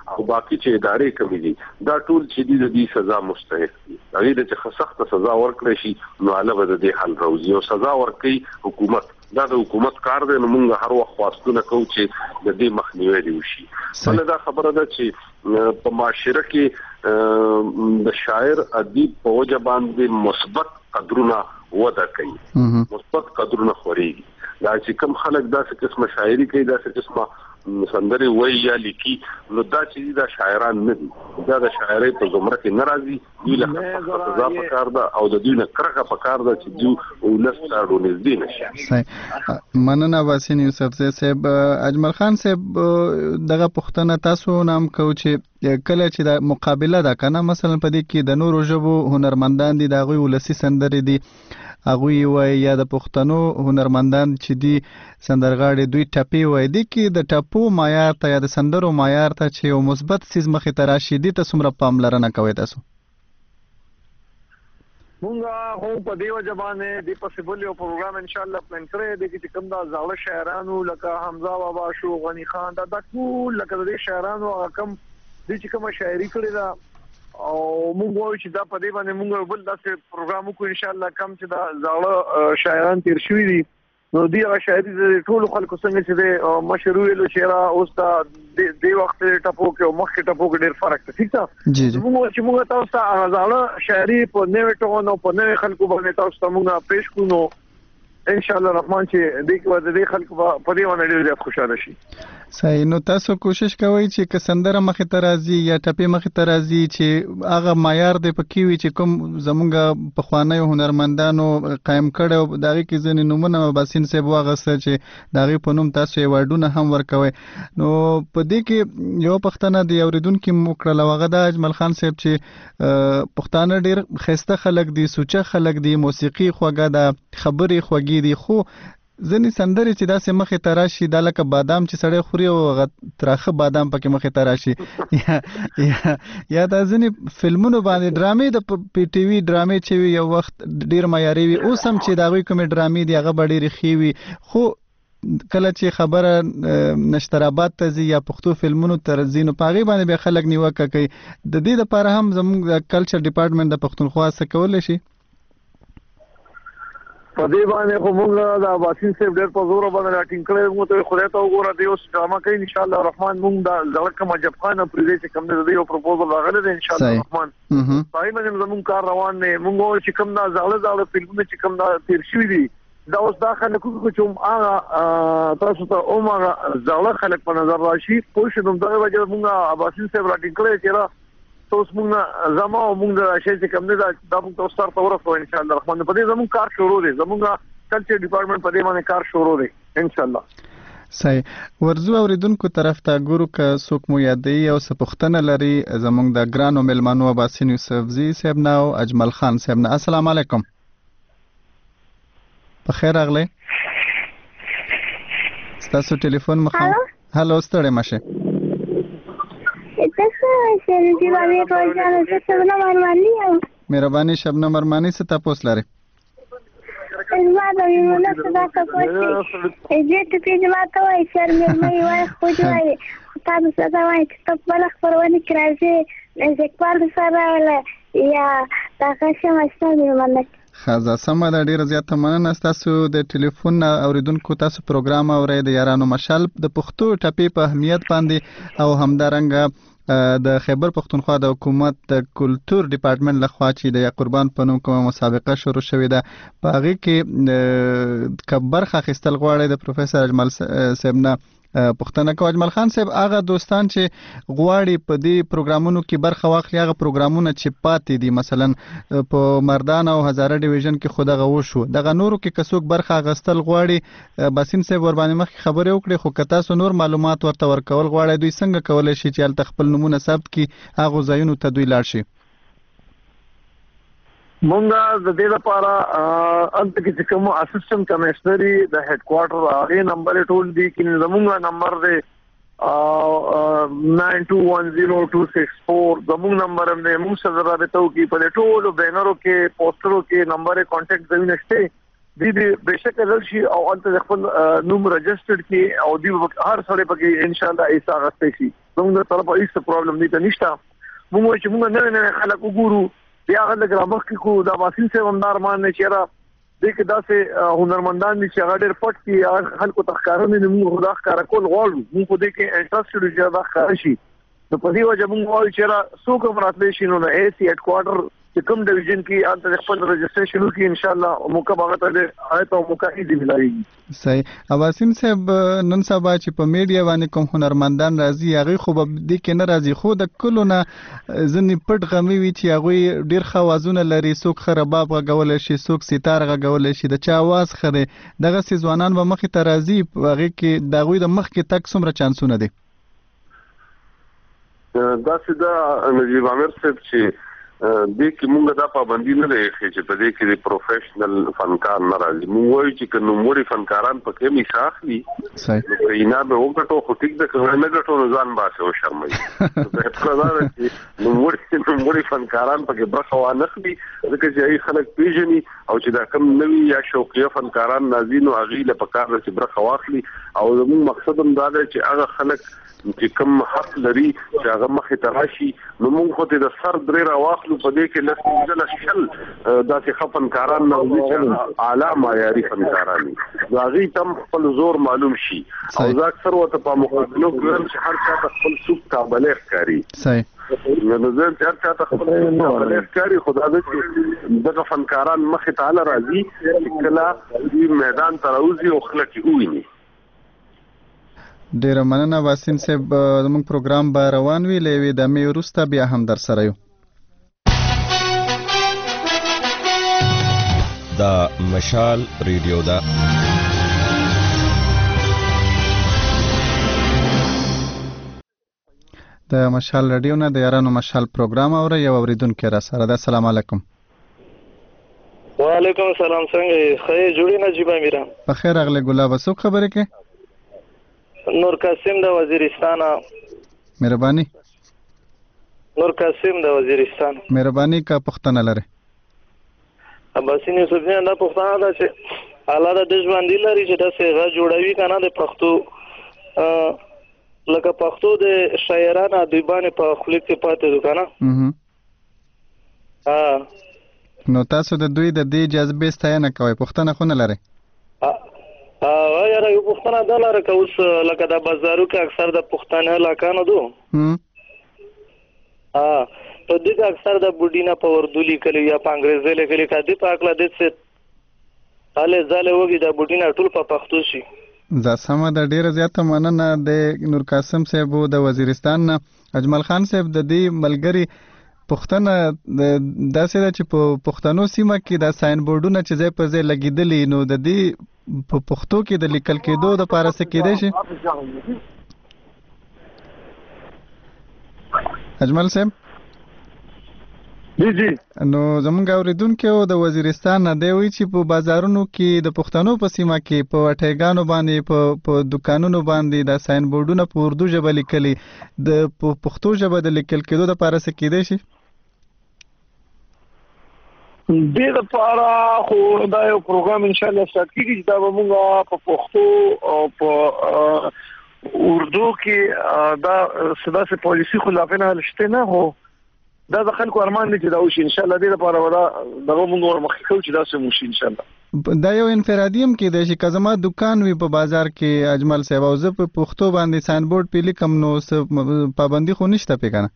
او باقي چې ادارې کمی دي دا ټول چې دي د دې سزا مستحق دي هغه د چې سخت سزا ورکړي شي نو علاوه د دې حل راوځي او سزا ورکړي حکومت دا د حکومت کار دی نو موږ هر وخت خواستونه کوو چې د دې مخنیوي دی وشي بل دا خبره ده چې په معاشره کې د شاعر ادیب په وجه باندې مثبت قدرونه وده کوي مثبت قدرونه خوريږي دا چې کوم خلک داسې قسمه شاعري کوي داسې قسمه سندري وایي یا لیکي نو دا چې دا شاعران نه دي دا د شاعرۍ په زمره کې ناراضي دوی له سزا په کار ده او د دوی نه کرغه په کار ده چې دوی ولس ته ډونې نشي
صحیح مننه واسین یوسف صاحب اجمل خان صاحب دغه پښتنه تاسو نام کو چې کله چې د مقابله ده کنه مثلا په دې کې د نورو ژبو هنرمندان دي د غوي ولسی سندري دي هغه وای یا د پښتنو هنرمندان چې دي سندرغاړي دوی ټپي وای دي کې د ټپو معیار ته یا د سندرو معیار ته چې یو مثبت سیز مخې ته راشي دي ته څومره پاملرنه کوي تاسو
مونږه خو په دیو ځبانه د پوسیبل یو پروګرام ان شاء الله پلان کړی دی چې کوم دا زاړه شاعرانو لکه حمزه بابا شو غنی خان دا د ټول لکه د شاعرانو کم د چې کوم شاعري کړی دا او موږ وایو چې دا په دې باندې موږ بل داسې پروګرام وکړو ان شاء الله کم چې دا زاړه شاعران تیر شوي دي نو دی هغه شاعري د ټول خلکو څنګه چې د مشهور ویلو شعر اوس دا د وخت ټپو کې او مخکې ټپو کې ډېر فرق دی ٹھیک ده
جی جی
موږ چې موږ تاسو ته زاړه شاعري په نوې ټون او په نوې خلکو باندې تاسو ته موږ پېښ کوو ان شاء الله الرحمن چې دې کې ورته دې خلکو په دې باندې ډېر زیات خوشاله شي
صحیح نو تاسو کوشش کوئ چې کسندره مخې ته راځي یا ټپي مخې ته راځي چې هغه معیار دی پکې وي چې کوم زمونږ په خواني هنرمندانو قائم کړو دغه کې ځنې نمونه باسین صاحب واغسته چې دغه په نوم تاسو ایوارډونه هم ورکوي نو په دې کې یو پښتنه دی اوریدونکو مکړه لوغه د اجمل خان صاحب چې پښتانه ډېر خسته خلک دي سوچه خلک دي موسیقي خوګه ده خبري خوګي دي خو ځنې سندري چې داسې مخې ته راشي دا لکه بادام چې سړی خوري او تراخه بادام پکې مخې ته راشي یا یا یا دا ځنې فلمونو باندې ډرامې د پی ټي وي ډرامې چې یو وخت ډیر معیاري وي اوس هم چې دا غوي کومې ډرامې دی هغه ډېرې ښې وي خو کله چې خبره نشتراباد ته ځي یا پښتو فلمونو تر ځي نو پاغي باندې به خلک نیوکه کوي د دې لپاره هم زموږ کلچر ډپارټمنټ د پښتونخوا څخه کولای شي
په دې باندې خو موږ د واسین صاحب ډېر په زور باندې راټینګ کړی موږ ته خدای ته وګوره دی اوس ډرامه کوي ان شاء الله الرحمن موږ د زړه مجب خان پرې چې کوم دی یو پروپوزل راغلی دی ان شاء الله الرحمن پای باندې زموږ کار روان دی موږ چې کوم دا زړه زړه فلمونه چې کوم دا تیر شوی دی دا اوس دا خلک کوم هغه تاسو ته اومه زړه خلک په نظر راشي خو شنو دا وجه موږ واسین صاحب راټینګ کړی چې اوس موږ زمو موږ د شي چې کوم دی دا موږ تاسو سره ورسو ان شاء الله الرحمن په دې زموږ کار شروع دی زموږ کلچر ډپارټمنټ په دې باندې کار شروع دی ان شاء الله
صحیح ورزو اوریدونکو طرف ته ګورو ک څوک مو یادې او سپختنه لري زموږ د ګرانو ملمنو باسین یوسف زی صاحب نو اجمل خان صاحب نه السلام علیکم په خیر اغله تاسو ټلیفون مخه هالو ستړی ماشه
تاسو چې دی باندې راځي چې څنګه مرمانی
مهرباني شبنم مرمانی څه تاسو لري
زما د ویمنه څه تاسو کوئ دې ته په جما ته وای چې مې وای خو دې تاسو څه وای چې په بل خبرونه کراځي ځکه سره یا تاسو چې مستنی مننه
خزه سم د ډیر زیاته مننه تاسو د ټلیفون اوریدونکو تاسو پروګرام اورئ د یارانو مشال د پښتو ټپی په اهمیت باندې او همدارنګه د خیبر پختونخوا د حکومت د کلچر ډپارټمنټ لخوا چې د قربان په نوم کومه مسابقه شروع شوې ده په هغه کې کبر خاخستل غواړي د پروفیسور اجمل صاحب نه پښتنه کو اجمل خان صاحب هغه دوستان چې غواړي په دې پروګرامونو کې برخه واخلي هغه پروګرامونه چې پاتې دي مثلا په مردان او هزاره ډیویژن کې خود غو شو دغه نورو کې کڅوک برخه غستل غواړي باسین صاحب ور باندې مخ خبرې وکړي خو کتا سو نور معلومات ورته ورکول غواړي دوی څنګه کولای شي چې ال تخپل نمونه ثبت کړي هغه ځایونو ته دوی لاړ شي
مونږه د دې لپاره انت کې کوم اسسټنټ کمشنري د هډ کوارټر هغه نمبر ټول دی کې زموږه نمبر دی nine two one zero two six four زموږ نمبر هم دی موږ سره راځو کې په ټولو بینرو کې پوسټرو کې نمبر کانټیکټ ځای نشته دې دې بشک راشي او انت خپل نوم رجسټرډ کې او دې هر سره پکې ان شاء الله ایسا غستې شي موږ طرفه هیڅ پرابلم نه نشته. موږ چې موږ نه نه خلک وګورو بیا هغه ګرامر کې کو دا واسین سه وندار مان نه چیرې دې کې داسې هنرمندان دي چې هغه ډېر پټ کې خلکو تخکارونه نه موږ خدا ښکارا کول غواړو. موږ دې کې انټرست لري چې دا ښکار شي. نو په دې وجه موږ وایو چې را څوک مراتب شي نو اي سي هډ کوارټر چې کوم ډیویژن کې انت خپل رجسټریشن وکړي ان شاء الله موقع هغه ته آیت او موقع دې ملایي.
صحیح. اواسین صاحب نن سبا چې په میډیا باندې کوم هنرمندان راځي هغه خو به دې کې نه راځي خو د کلو نه ځنې پټ غمي وي چې هغه ډیر خوازونه لري. څوک خراباب غول شي څوک ستار غول شي د چا आवाज خره دغه سي ځوانان به مخ ته راځي هغه کې دغه د مخ کې تک څومره چانسونه دي.
دا سیده نجیب عامر صاحب چې دې کې موږ دا پابندي نه لري چې په دې کې د پروفیشنل فنکار نه راځي. موږ وایو چې کوم نوموړي فنکاران په کې میثاق دي
صحیح
نو اینا به وګټو خو ټیک ده کنه نه ګټو نو ځان باسه او شرمای. په خبره ده چې نوموړي نوموړي فنکاران په کې برخه وانه خلي ځکه چې ای خلک پیژني او چې دا کم نوي یا شوقي فنکاران نازینو اغیله په کار چې برخه واخلي او زموږ مقصد هم دا دی چې هغه خلک چې کوم حق لري چې هغه مخې ته راشي نو موږ خو ته د سر درې راواخلو په دې کې لږ ځله شل داسې فنکاران نه وي چې اعلی معیاري فنکاران دي دا غي تم خپل زور معلوم شي او ځکه اکثر وته په مقابلو کې چې هر چا خپل سوق قابلیت ښکاري.
صحیح.
نو زه چې هر چا خپل قابلیت ښکاري خدای دې دغه فنکاران مخې ته اعلی راځي چې کله دې میدان ته راوځي او خلک یې وویني.
ډیره مننه واسین صاحب زموږ پروګرام به روان وي لوي د مې وروسته بیا هم در سره یو.
دا مشال ریډیو دا
د مشال ریډیو نه د یارانو مشال پروګرام اوره یو اوریدونکو را سره ده. السلام علیکم.
وعلیکم السلام. څنګه خیر جوړی نجیب امیر؟
په خیر اغله ګلاب څوک خبره کې؟
نور قاسم د وزیرستان.
مهرباني.
نور قاسم د وزیرستان.
مهرباني کا پښتنه لره.
اباسین یوسفیان دا پښتنه ده چې الله د دې ژوند لري چې دا څنګه جوړوي کنه د پښتو لکه پښتو د شاعرانو ادیبانو په خلیق کې پاتې دي کنه. ها
نو تاسو د دوی د دې جذبې ستاینه کوي پښتنه خو نه لره.
ا یاره یو پښتنه د لاره که اوس لکه د بازارو کې اکثر د پښتنه علاقانو دو
هم
ا په دې کې اکثر د بوډینا په اردو لیکلي یا په انګریزي لیکلي کدي په اکلا د څه اله ځاله وګي د بوډینا ټول په پښتو شي.
زه سم د ډیره زیاته مننه د نور قاسم صاحب د وزیرستان نه. اجمل خان صاحب د دې ملګری پښتنه داسې ده چې په پښتنو سیمه کې د ساين بورډونه چې ځای په ځای لګیدلې نو د دې په پښتو کې د لیکل کېدو د پاره څه کېدای شي؟ اجمل صاحب
جی جی
نو زمونږ اوریدونکو د وزیرستان نه دی وی چې په بازارونو کې د پښتنو په سیمه کې په ټیګانو باندې په په دکانونو باندې د ساين بورډونه په اردو ژبه لیکلي د پښتو ژبه د لیکل کېدو د پاره څه کېدای شي؟
دې لپاره خو دا یو پروګرام ان شاء الله سټارټ کیږي چې دا به موږ په پښتو او په اردو کې دا سداسه پالیسی خلافونه لشته نه هو دا د خلکو ارمان دي چې دا وشي ان شاء الله. دې لپاره ولا دغه موږ ورمخکې کوو چې دا سم وشي ان شاء الله.
دا یو انفرادیم کې د شي کزما دکان وی په بازار کې اجمل صاحب او زه په پښتو باندې ساين بورډ په لیکم نو پابندي خو نشته پېکنه.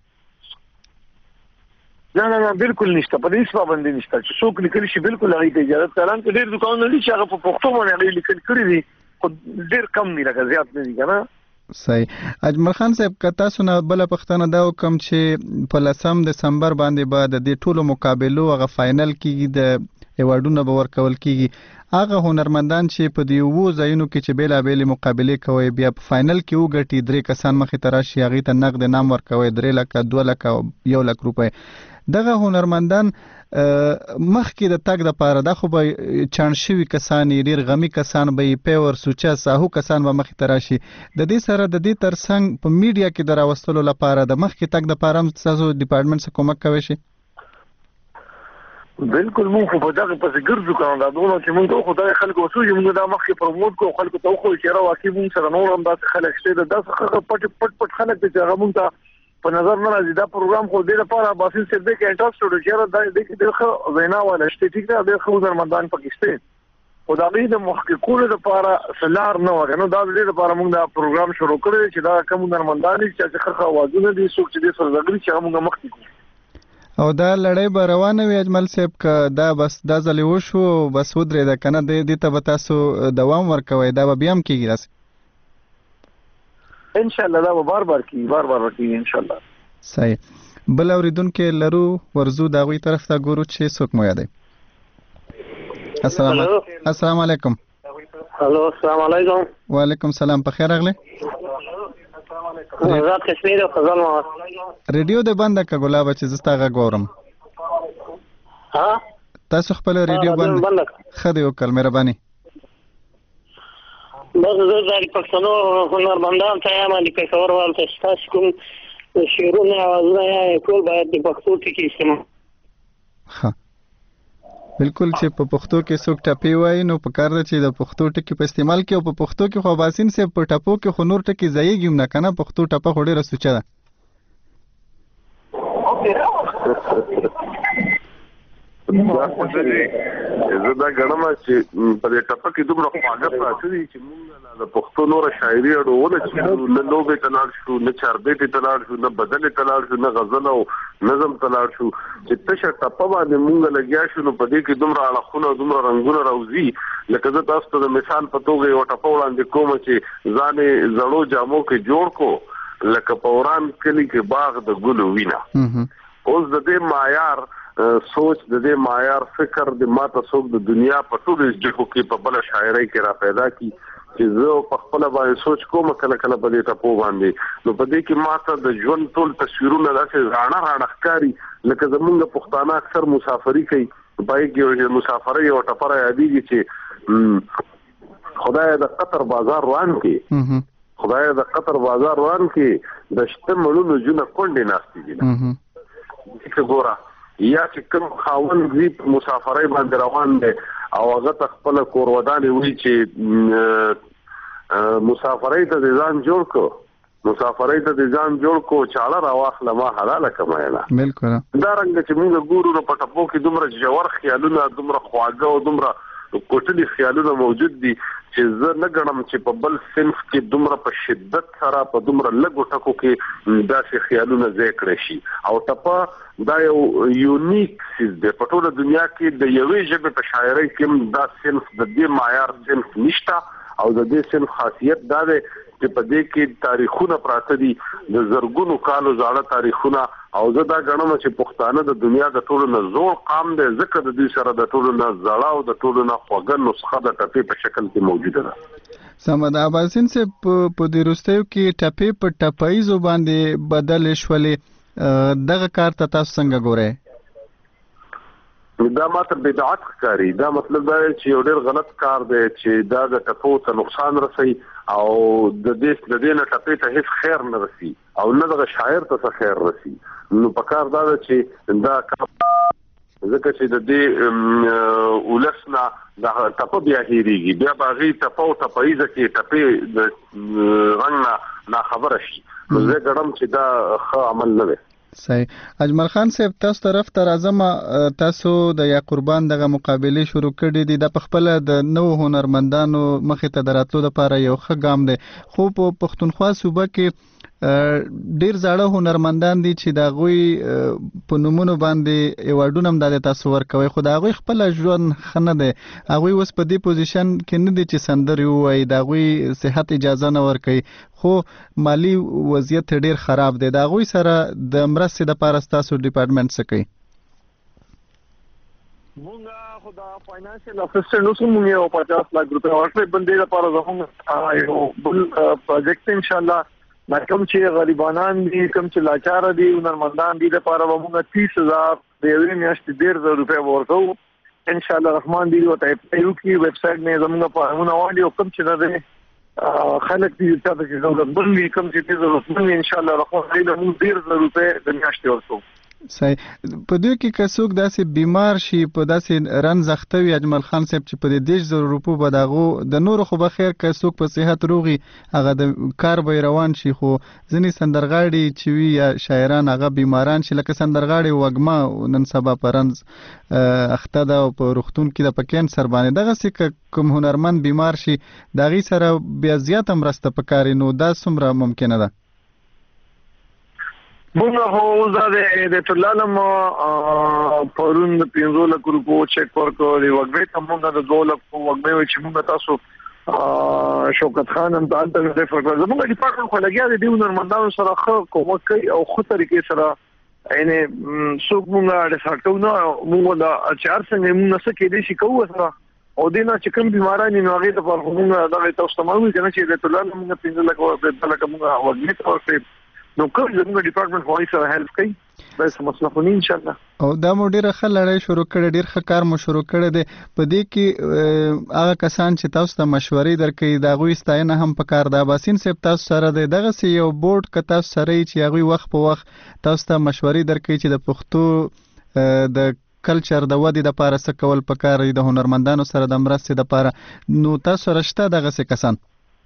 نه نه نه بالکل نشته په دې پابندي نشته چې څوک لیکل شي بالکل هغه ته اجازه کلام کې ډېر دکانونه دي چې هغه په پښتو باندې لیکل کړی دي خو ډېر کم نه لګا زیات نه دي کنه.
صحیح. اجمل خان صاحب کتا سونه بل پښتنه دا کوم چې په لسم دسمبر باندې بعد د ټولو مقابلو هغه فائنل کیږي د ایوارډونو به ورکول کیږي هغه هنرمندان چې په دی وو ځایونو کې چې بیل بیل مقابله کوي بیا په فائنل کې وګټي درې کسان مخې ته راشي هغه ته نقد نام ورکوي درې لک دوه لک یو لک روپۍ دغه هنرمندان مخ کې د تګ د پاره د خو به چانشوي کسان ډیر غمی کسان به پیور سوچا ساهو کسان به مخ ته راشي د دې سره د دې ترڅنګ په میډیا کې دراوستلو لپاره د مخ کې تګ د پاره تاسو ډپارټمنټ څخه کومک کوي شي؟
بالکل مونږ په دغه پسې ګرځو کنه دا دونه چې مونږ خو دغه خلکو وسو چې مونږ دا مخکې پروموټ کوو خلکو ته خو چې را واقعي مونږ سره نور هم دا خلک شته دا څه پټ پټ پټ خلک چې هغه مونږ ته په نظر نه راځي دا پروګرام خو د لپاره باسي سر دې کې انټرست ورو چې دا د دې خو وینا ولا شته ټیک دا د خو درمندان پاکستان او دا غي د محققونو لپاره سلار نه ورنو دا د دې لپاره مونږ دا پروګرام شروع کړی چې دا کوم درمندان چې څه اوازونه دي څوک چې د سره زغري چې موږ مخکې کوو
او دا لړۍ به روانه وي اجمل صاحب که دا بس دا ځلې وشو بس ودرېده که نه دې ته به تاسو دوام ورکوئ دا به بیا هم کېږي داسې
انشاءالله دا به بار بار کېږي بار بار به کېږي انشاءالله
صحیح بل اورېدونکي لرو ورځو د هغوی طرف ته ګورو چې څوک مو یادوي السلام السلام علیکم
هلو السلام علیکم
وعلیکم سلام په خیر راغلی
زاد کشمیر او فضل ما
ریډیو د بنده کا ګلابه چې زستا غږ اورم
ها
تاسو خپل ریډیو بند خدای وکړ مهرباني
بس زه د پښتنو هنرمندان ته یم د پېښور والته تاسو کوم شعرونه اوازونه ټول باید د پښتو کې استعمال
ها بالکل چې په پښتو کې څوک ټپي وایي نو په کار ده چې د پښتو ټکي په استعمال کې او په پښتو کې خو باسین صاحب په ټپو کې خو نور ټکي ځایږي هم نه که نه پښتو ټپه خو ډېره سوچه ده
زه دا ګڼم چې په دې ټپه کې دومره خواږه پراته دي چې موږ د پښتو نوره شاعري اړوله چې نه لوبې ته لاړ شو نه چاربیتې ته لاړ شو نه بدلې ته لاړ شو نه غزل او نظم ته لاړ شو چې تشه ټپه باندې موږ لګیا شو نو په دې کې دومره اړخونه دومره رنګونه راوځي لکه زه تاسو ته د مثال په توګه یوه ټپه وړاندې کومه چې ځان یې زړو جامو کې جوړ کو لکه په وران کلي کې باغ د ګلو وینه اوس د دې معیار سوچ د دې معیار فکر د ماته څوک د دنیا په ټولو ځکو کې په بل شاعرۍ کې را پیدا کی چې زه په خپل باندې سوچ کوم کله کله په دې ټپو باندې نو په دې کې ماته د ژوند ټول تصویرونه داسې راڼه راڼه ښکاري لکه زمونږ پښتانه اکثر مسافري کوي پای کې مسافرۍ او ټپره یادېږي چې خدای د قطر بازار روان کې خدای د قطر بازار روان کې د شته مړونو جونه کونډې ناستې دي چې ګوره یا چې کوم خاوند وی مسافرۍ باندې روان دی او هغه خپل کور ودانې وی چې مسافرۍ ته ځان جوړ کو مسافرۍ ته ځان جوړ کو چاړه راواخله ما حلاله کمایله
بالکل
دا رنګ چې موږ ګورو نو په ټپو کې دومره جوړ خیالونه دومره خواږه او دومره کوټلي خیالونه موجود دي چې زه نه ګڼم چې په بل صنف کې دومره په شدت سره په دومره لږو ټکو کې داسې خیالونه ځای کړی شي او ټپه دا یو یونیک څیز دی په ټوله دنیا کې د یوې ژبې په شاعرۍ کې دا صنف د دې معیار صنف نشته او د دې صنف خاصیت دا دی چې په دې کې تاریخونه پراته دي د زرګونو کالو زاړه تاریخونه او زه دا ګڼم چې پښتانه د دنیا د ټولو نه زوړ قام دی ځکه د دوی سره د ټولو نه زړه او د ټولو نه خوږه نسخه د ټپې په شکل کې موجوده ده
سمه ده اباسین صاحب په دې وروستیو کې ټپې په ټپاییزو باندې بدلې شولې دغه کار ته تاسو څنګه ګورئ
دا ماته بدعت ښکاري دا مطلب دا چې یو ډېر غلط کار دی چې دا د ټپو ته نقصان رسوي او د دې د دې نه ټپې ته هیڅ خیر نه رسي او نه دغه شاعر ته څه خیر رسي نو په کار دا ده چې دا ځکه چې د دې ولس نه دا ټپه بیا هېرېږي بیا به هغې ټپه او ټپهیزه کې ټپې د رنګ نه ناخبره شي نو زه ګڼم چې دا ښه عمل نه دی
صحیح اجمل خان صاحب تاسو طرف ته راځم تاسو د یا قربان دغه مقابله شروع کړې دي د خپل د نو هنرمندانو مخې ته دراتلو لپاره یو ښه ګام دی خو په پښتونخوا صوبه کې ډیر زاړه هنرمندان دي چې دا غوي په نومونو باندې ایوارډونه هم د تاسو ورکوي خو دا غوي خپل ژوند خنه دي هغه اوس په دې پوزیشن کې نه دي چې سندري وای دا غوي صحت اجازه نه ورکوي خو مالی وضعیت ډیر خراب دی دا غوي سره د مرستې د لپاره تاسو ډپارټمنټ څه کوي
مونږه خدا فاینانشل اسسټنټ اوس موږ یو پچاس لک روپیا ورکړې بندې لپاره زموږ یو بل پروجیکټ ان شاء الله دا کوم چې غریبانان دي کوم چې لاچار دي هنرمندان دي لپاره موږ تیس هزار د یوې میاشتې ډېر زر روپیا ورکو ان شاء الله رحمان دی او ته یو کی ویب سټ نه زموږ په موږ وایو کوم چې نه خلک دي چې تاسو چې ضرورت بل کوم چې ضرورت نه ان شاء الله رحمان دی موږ ډېر زر روپیا د میاشتې ورکو
صحیح. په دوی کې که څوک داسې بیمار شي په داسې رن زخته وي اجمل خان صاحب چې په دې دېرش زره روپو به د هغو د نورو خو به خیر که څوک په صحت روغي هغه د کار به روان شي خو ځینې سندرغاړي چې وي یا شاعران هغه بیماران شي لکه سندرغاړي وږمه نن سبا په رنځ اخته ده او په روغتون کې د په کینسر باندې دغسې که کوم هنرمند بیمار شي د هغې سره بیا زیاته مرسته پکار نو دا څومره ممکنه ده؟
مونږ هو زه د تلالم پرون د پنځو لکو روپو چک ورکړو دی وګړي ته مونږ د دوه لکو وګړي چې مونږ تاسو شوکت خان هم د انټر ریفر کړو زموږ ډیپارټمنټ خو لګیا دی د هنرمندانو سره خو کومک کوي او خو طریقې سره یعنی څوک مونږ د ساتو نو مونږ د چار څنګه مونږ څه کې دي شي کوو سره او دینه چې کوم بیماران نو هغه د پر مونږ دغه تاسو تمامي کنه چې د تلالم مونږ پنځه لکو په لکه مونږ وګړي ته نو کوم زموږ ډیپارټمنټ وایي سره هیلپ کوي دا څه مسله خو نه ان شاء الله.
او دا مو ډیره ښه لړۍ شروع کړې ډیر ښه کار مو شروع کړی دی په دې کې هغه کسان چې تاسو ته مشورې درکوي د هغوی ستاینه هم پکار ده. عباسین صاحب تاسو سره دی دغسې یو بورډ که تاسو سره یي چې هغوی وخت په وخت تاسو ته مشورې درکوي چې د پښتو د کلچر د ودې دپاره څه کول پکار دي د هنرمندانو سره د مرستې دپاره نو تاسو سره شته دغسې کسان؟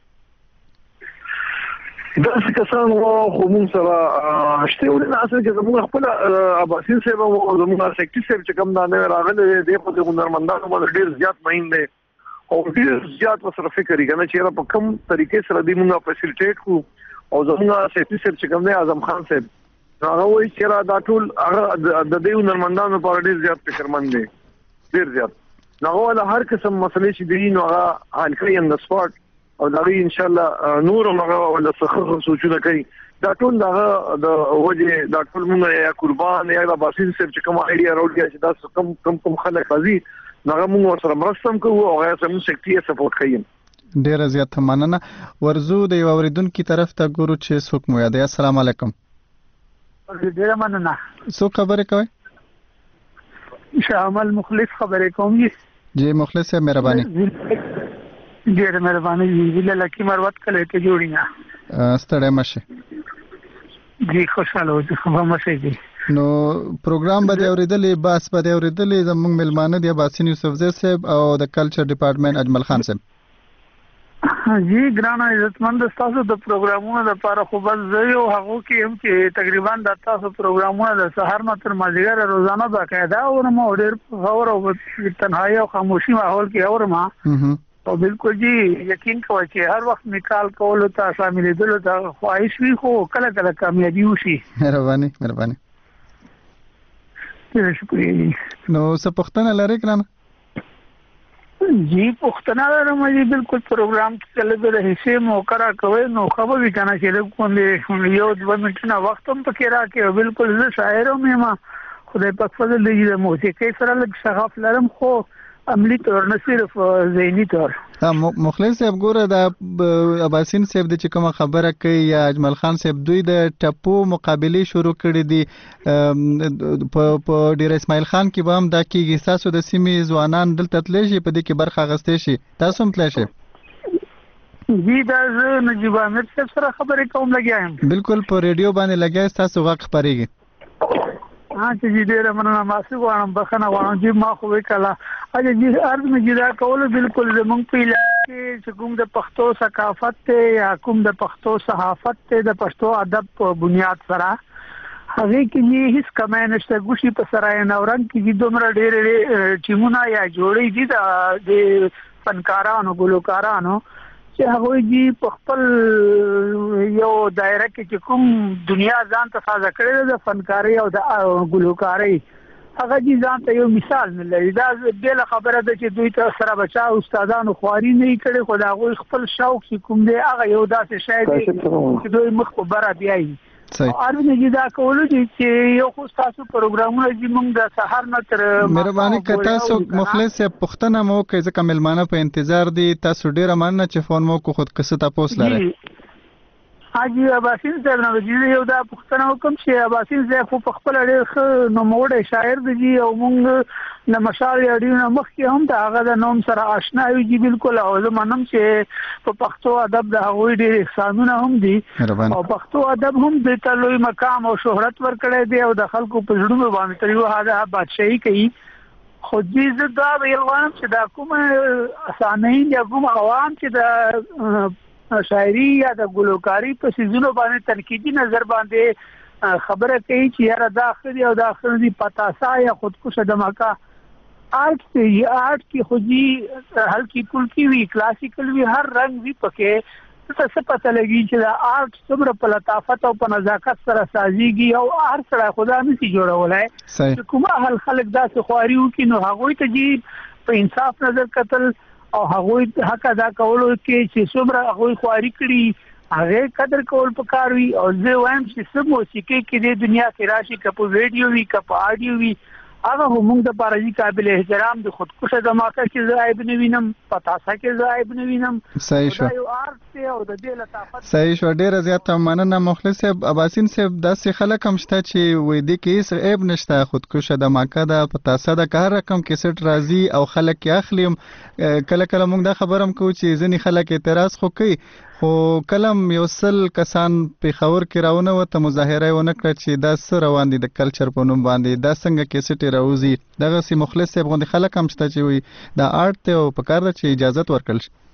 داسې کسان خو مونږ سره شته ولې نه اصل کې زموږ خپل عباسین صاحب او زموږ سیکرټري صاحب چې کوم دا نه راغلي دی خو د هنرمندانو باندې ډېر زیات مهین دی او ډېر زیات ورسره فکر یې کنه چې په کوم طریقې سره دی مونږ فیسیلیټیټ کو او زموږ سیکرټري صاحب چې کوم دی اعظم خان صاحب هغه وایي چې دا ټول هغه د دې هنرمندانو په ډېر زیات فکرمند دی ډېر زیات نو هغه هر قسم مسلې چې دی نو هغه حل کوي ان د سپاټ او دا ان شاء الله نور هغه ولا څه سوچونه کوي دا ټول دا د وجه دا ټول موږ یا قربان یا د باسین صاحب چې کوم ایډیا راوړي چې دا کم کم کم خلک راځي هغه موږ سره مرسته کوو او هغه سم سیکټي سپورټ کوي.
ډیره زیاته مننه. ورزو د یو اوریدونکو طرف ته ګورو چې څوک مو یاد. السلام علیکم.
ډیره مننه.
څوک خبرې کوي؟
شامل مخلص خبرې کوم.
جی مخلص صاحب مهرباني.
ډیره مهرباني ویله لکه مروت کله ته جوړینا
ستړی مشه.
جی خوشاله اوسه خو مشه دي.
نو پروګرام به اوریدلې باس به اوریدلې زموږ ملمانه دی عباسین یوسفزی صاحب او د کلچر ډپارټمنټ اجمل خان صاحب.
جی ګرانه عزتمند تاسو د پروګرامونو لپاره خو بس زه یو هغه کې هم چې تقریبا د تاسو پروګرامونه د سحر نه تر مازیګر روزانه باقاعده اورم او ډېر خبر او تنهایی او خاموشي ماحول کې اورم او بالکل جی یقین کوئ چې هر وخت میکال کولو ته شاملېدلو ته خواهش وي خو کله کله کامیابي وشي.
مهرباني مهرباني.
ډېر شکریه جی.
نو څه پوښتنه لرئ ګرانه؟
جی پوښتنه لرم جی بالکل پروګرام کې کله د حصې موقع راکوئ نو خبر وي که نه چې لږ غوندې یو دوه منټونه وخت هم پکې راکړئ. بالکل زه شاعر هم یم خدای پاک فضل دی د موسیقۍ سره لږ شغف لرم خو عملی طور نه صرف ذهنی طور.
مخلص صاحب ګوره د عباسین صاحب د چې کومه خبره کوي یا اجمل خان صاحب دوی د ټپو مقابلې شروع کړي دي په ډیر اسماعیل خان کې به هم دا کېږي. تاسو د سیمې ځوانان دلته تللی شي په دې کې برخه اخیستی شي تاسو هم تللی شئ؟
جی دا زه نجیب احمد صاحب سره خبرې کوم لګیا یم.
بالکل په ریډیو باندې لګیا ستاسو غږ خپرېږي.
ها چې جی ډېره مننه معافي غواړم بخښنه غواړم جی ما خو وکړله اجه جی عرض مې جدا کولو بالکل زمونږ په علاقې کې چې کوم د پښتو ثقافت دی یا کوم د پښتو صحافت دی د پښتو ادب په بنیاد سره هغې کې جی هېڅ کمی نشته. ګوشي په سرای نورنګ کې جی دومره ډېرې ټیمونه یا جوړې دي د فنکارانو ګلوکارانو چې هغوی جی په خپل یو دایره کې چې کوم دنیا ځان ته سازه کړې ده د فنکارۍ او د ګلوکارۍ هغه جی ځان ته یو مثال نه لري. دا بېله خبره ده چې دوی ته سره بچا استادانو خواري نه یې کړې خو د هغوی خپل شوق چې کوم دی هغه یو داسې شی دی چې دوی مخ په بره بیایي. عرض نه جدا کولو دي چې یو خو تاسو پروګرامونه چې موږ د سحر نه تر
مهرباني که تاسو مخلص صاحب پوښتنه مو وکړئ ځکه مېلمانه په انتظار دي. تاسو ډېره مننه چې فون مو وکړو خو که څه تپوس لرئ.
حاجی اباسین صاحب نو چې یو دا پښتنه حکم چې اباسین صاحب په خپل ډېر نو موړ شاعر دی او موږ د مشال یادونه مخکې هم دا هغه د نوم سره آشنا یو چې بالکل او زمونږ چې په پښتو ادب د هغوی ډېر احسانونه هم دي او پښتو ادب هم د تلوي مقام او شهرت ورکړی دی او د خلکو په زړونو باندې تر یو هغه بادشاہي کوي. خو دې دا ویل غواړم چې دا کوم سامعین یا کوم عوام چې د شاعري یا د ګلوکاری په سيزونو باندې تنقیدي نظر باندې خبره کوي چې یاره دا اخري او دا اخري پتاسا یا خودکشه دماکا آرٹ سے یہ آرٹ کی خودی ہلکی پھلکی وی کلاسیکل وی هر رنگ وی پکې څه پته لګي چې دا آرٹ څومره په لطافت او په نزاکت سره سازيږي او هر سره خدا نشي جوړولای کومه هل خلک داسې خواريو کې نو هغه ته جی په انصاف نظر قتل او هغه حق ادا کولو کې چې څومره هغه خواري کړي هغه قدر کول پکار وي او زه وایم چې سم موسیقي کې د دنیا کې راشي کپ ویډیو وی کپ آډیو وی هغه هم د پارجي قابل احترام د خودکشه دماکه کې زایب نه وینم پتاسا کې زایب نه وینم
صحیح شو
یو آرت او د دې لطافت
صحیح شو. ډیره زیاته مننه مخلص صاحب. اباسین صاحب داسې خلک هم شته چې وې د کې هیڅ عیب نشته خودکشه دماکه د پتاسا د کار رقم کې سټ راځي او خلک یې اخلي. کله کله موږ دا خبرم کوو چې ځینې خلک اعتراض خو کوي خو کلم یو سل کسان په خور کې راونه وته مظاهره ونه کړ چې دا سره روان دي د کلچر په نوم باندې دا څنګه کیسټ راوځي. دغه سي مخلص صاحب غوندي خلک هم شته چې وي دا آرت ته او په کار ده چې اجازه ورکړل شي.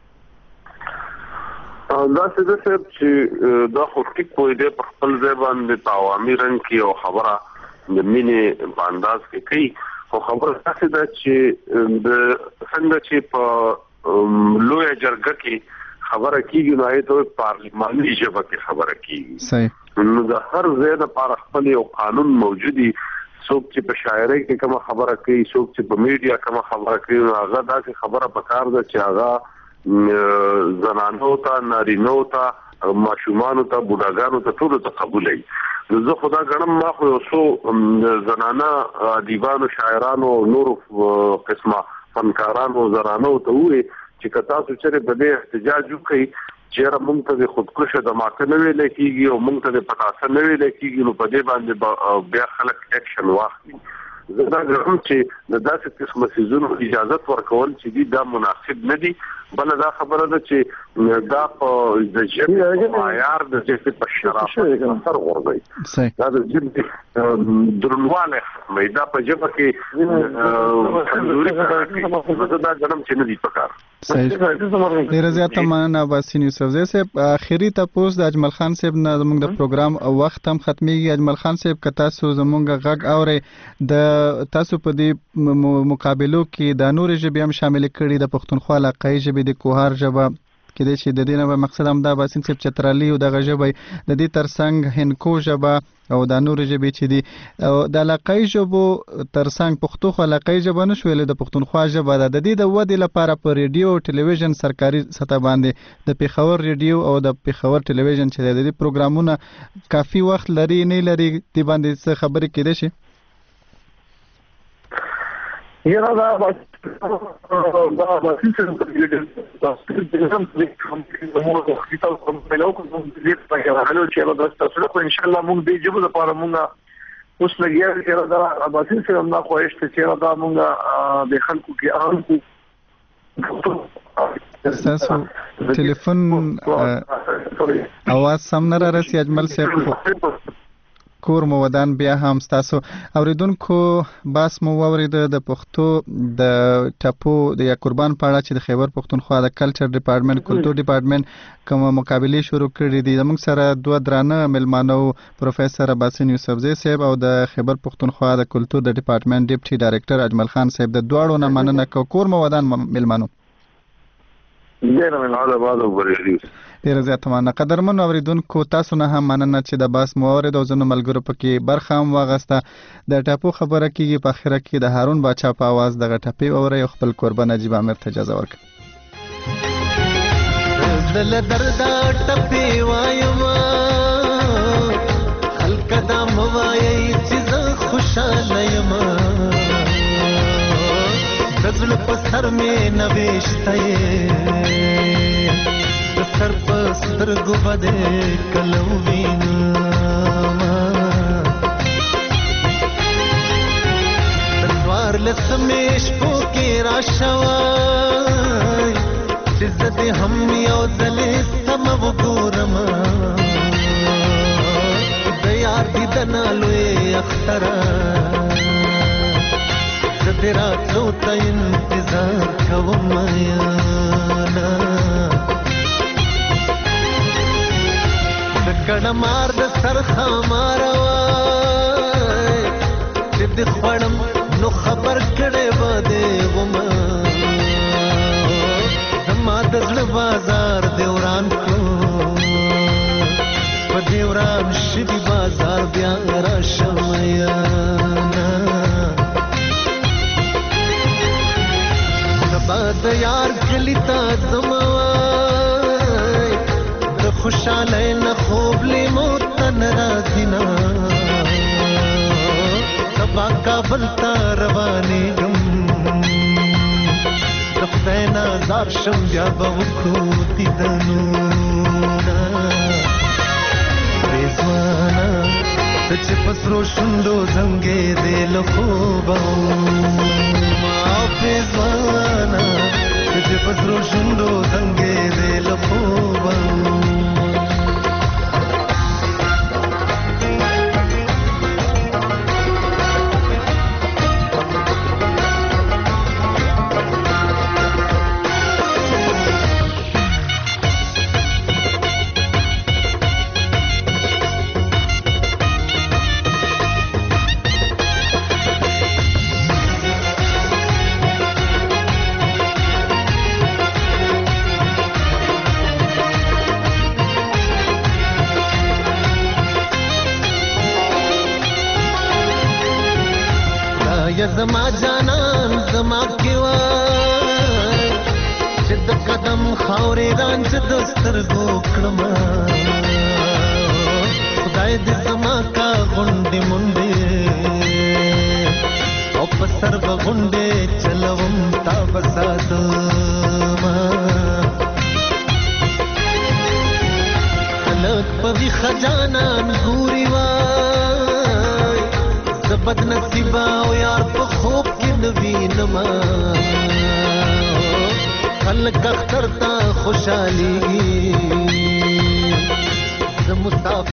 دا څه د صاحب چې دا خو ټیک په دې په خپل ځای باندې تعامی رنګ کې او خبره د مینې په انداز کې کوي خو خبره څه ده چې د څنګه چې په لوی جرګه کې خبره کیږي نو ایته پارلیماني ژبه کې خبره کیږي.
صحیح.
نو د هر ځای د لپاره خپل یو قانون موجودي څوک چې په شاعرۍ کې کوم خبره کوي څوک چې په میډیا کوم خبره کوي هغه دا خبره پکار ده چې هغه زنانو ته نارینو ته ماشومان ته بوډاګانو ته ټول ته قبول وي. نو زه خدا غنم ما خو سو زنانه ادیبانو شاعرانو نور قسمه فنکارانو زنانو ته وي چې کتا سوچره په دې احتجاج وکړي چې را مونږ ته د خودکشه دماکه نه ویل کېږي او مونږ ته د پتاسه نه ویل کېږي نو په دې باندې بیا خلک اکشن واخلي. زه دا غواړم چې د داسې قسمه سيزونو اجازه ورکول چې دا مناسب نه دي. بل دا خبره ده چې دا په د ژبې معیار د ژبې په شرافت سره ورغی دا د ژبې درنواله مې دا په ژبه کې کمزوري ده دا غواړم چې نه دي پکار.
صحیح. ډیره زیاته مننه اباسین یوسفزی صاحب. اخیری تاسو د اجمل خان صاحب نه زموږ د پروګرام او وخت هم ختميږي. اجمل خان صاحب که تاسو زموږ غږ اورئ د تاسو په دې مقابلو کې د نور ژبې هم شامل کړي د پښتونخوا علاقې ژبې د کوهار ژبه کې د چې د دې نه مقصد هم دا اباسین صاحب چترالي او د ژبې د دې ترڅنګ هندکو ژبه او د نور ژبې چې دي او د علاقې ژبو ترڅنګ پښتو خو علاقې ژبه نه شویل د پښتونخوا ژبه د دې د ودې لپاره په ریډیو او ټلویزیون سرکاري سطح باندې د پیښور ریډیو او د پیښور ټلویزیون چې د دې پروګرامونه کافي وخت لري نه لري دی باندې څه خبرې کېدې شي.
یره دا دا باسي چې د تاسو د هم د کومو د خپل کوم په لو کوم د دې په اړه هلو چې دا تاسو له ان شاء الله موږ دې جبه لپاره موږ اوس لګیا چې دا باسي چې موږ خوښ چې دا موږ د خلکو کې اړ
تاسو ټلیفون اواز سم نه راسي اجمل صاحب کور مو ودان بیا هم تاسو اوریدونکو باس مو اورید د پښتو د ټاپو د یا قربان پاړه چې د خیبر پښتونخوا د کلچر ډپارټمنټ کلتور ډپارټمنټ کوم مقابله شروع کړې دي. موږ سره دوه درانه ملمانو پروفیسور اباسین یوسفزی صاحب او د خیبر پښتونخوا د کلتور د ډپارټمنټ ډیپټي ډایریکټر اجمل خان صاحب د دواړو نه مننه کو کور مو ودان ملمانو.
ډیره مننه باندې ورېږي.
ډیره زیاته مننه قدرمن اوریدونکو تاسو نه هم مننه چې د باس مورید او زنو ملګرو پکې برخه هم واغسته. د ټاپو خبره کیږي په اخره کې د هارون باچا په आवाज د غټپی اوري خپل قربان نجیب امیر ته اجازه ورکړه. دل دردا ټپی وایم خلک دا موایي چې خوشاله یم دزل په سر می نوښتای
سر په سترګو باندې کلو وینم دوار لسمیش پوکې را شوی چې زه دې هم یو ځلې سم وګورم د یار دیدنه لوی اختره زه دې راتلو ته انتظار کوم یاره د کډه مار د سر خامار وای چې دې خوړم نو خبر کړې به دې ومه زما د زړه بازار دې وران کړو په دې وران شوي بازار بیا راشم یاره سبا د یار کلي ته ځمه وای د خوشحالۍ نه خوب لیمو ته نه راځي نه سبا کابل ته روانېږم د خدای نه ازار شم بیا به وکړو دیدنونه رضوانه ته چې په سرو شونډو زنګېدې له خوبه او رضوانه ته چې په سرو شونډو زنګېدې له خوبه زما جانان زما کې وای چې د قدم خاورې رانځ د سترګو کړم خدای دې زما کا غونډې منډې او په سر به غونډې چلوم تا به ساتم خلک په ویښه جانان ګوري وای زه بد نصیبه او یار په خوب کې نه وینم خلک اختر ته خوشحالېږي زه مسافر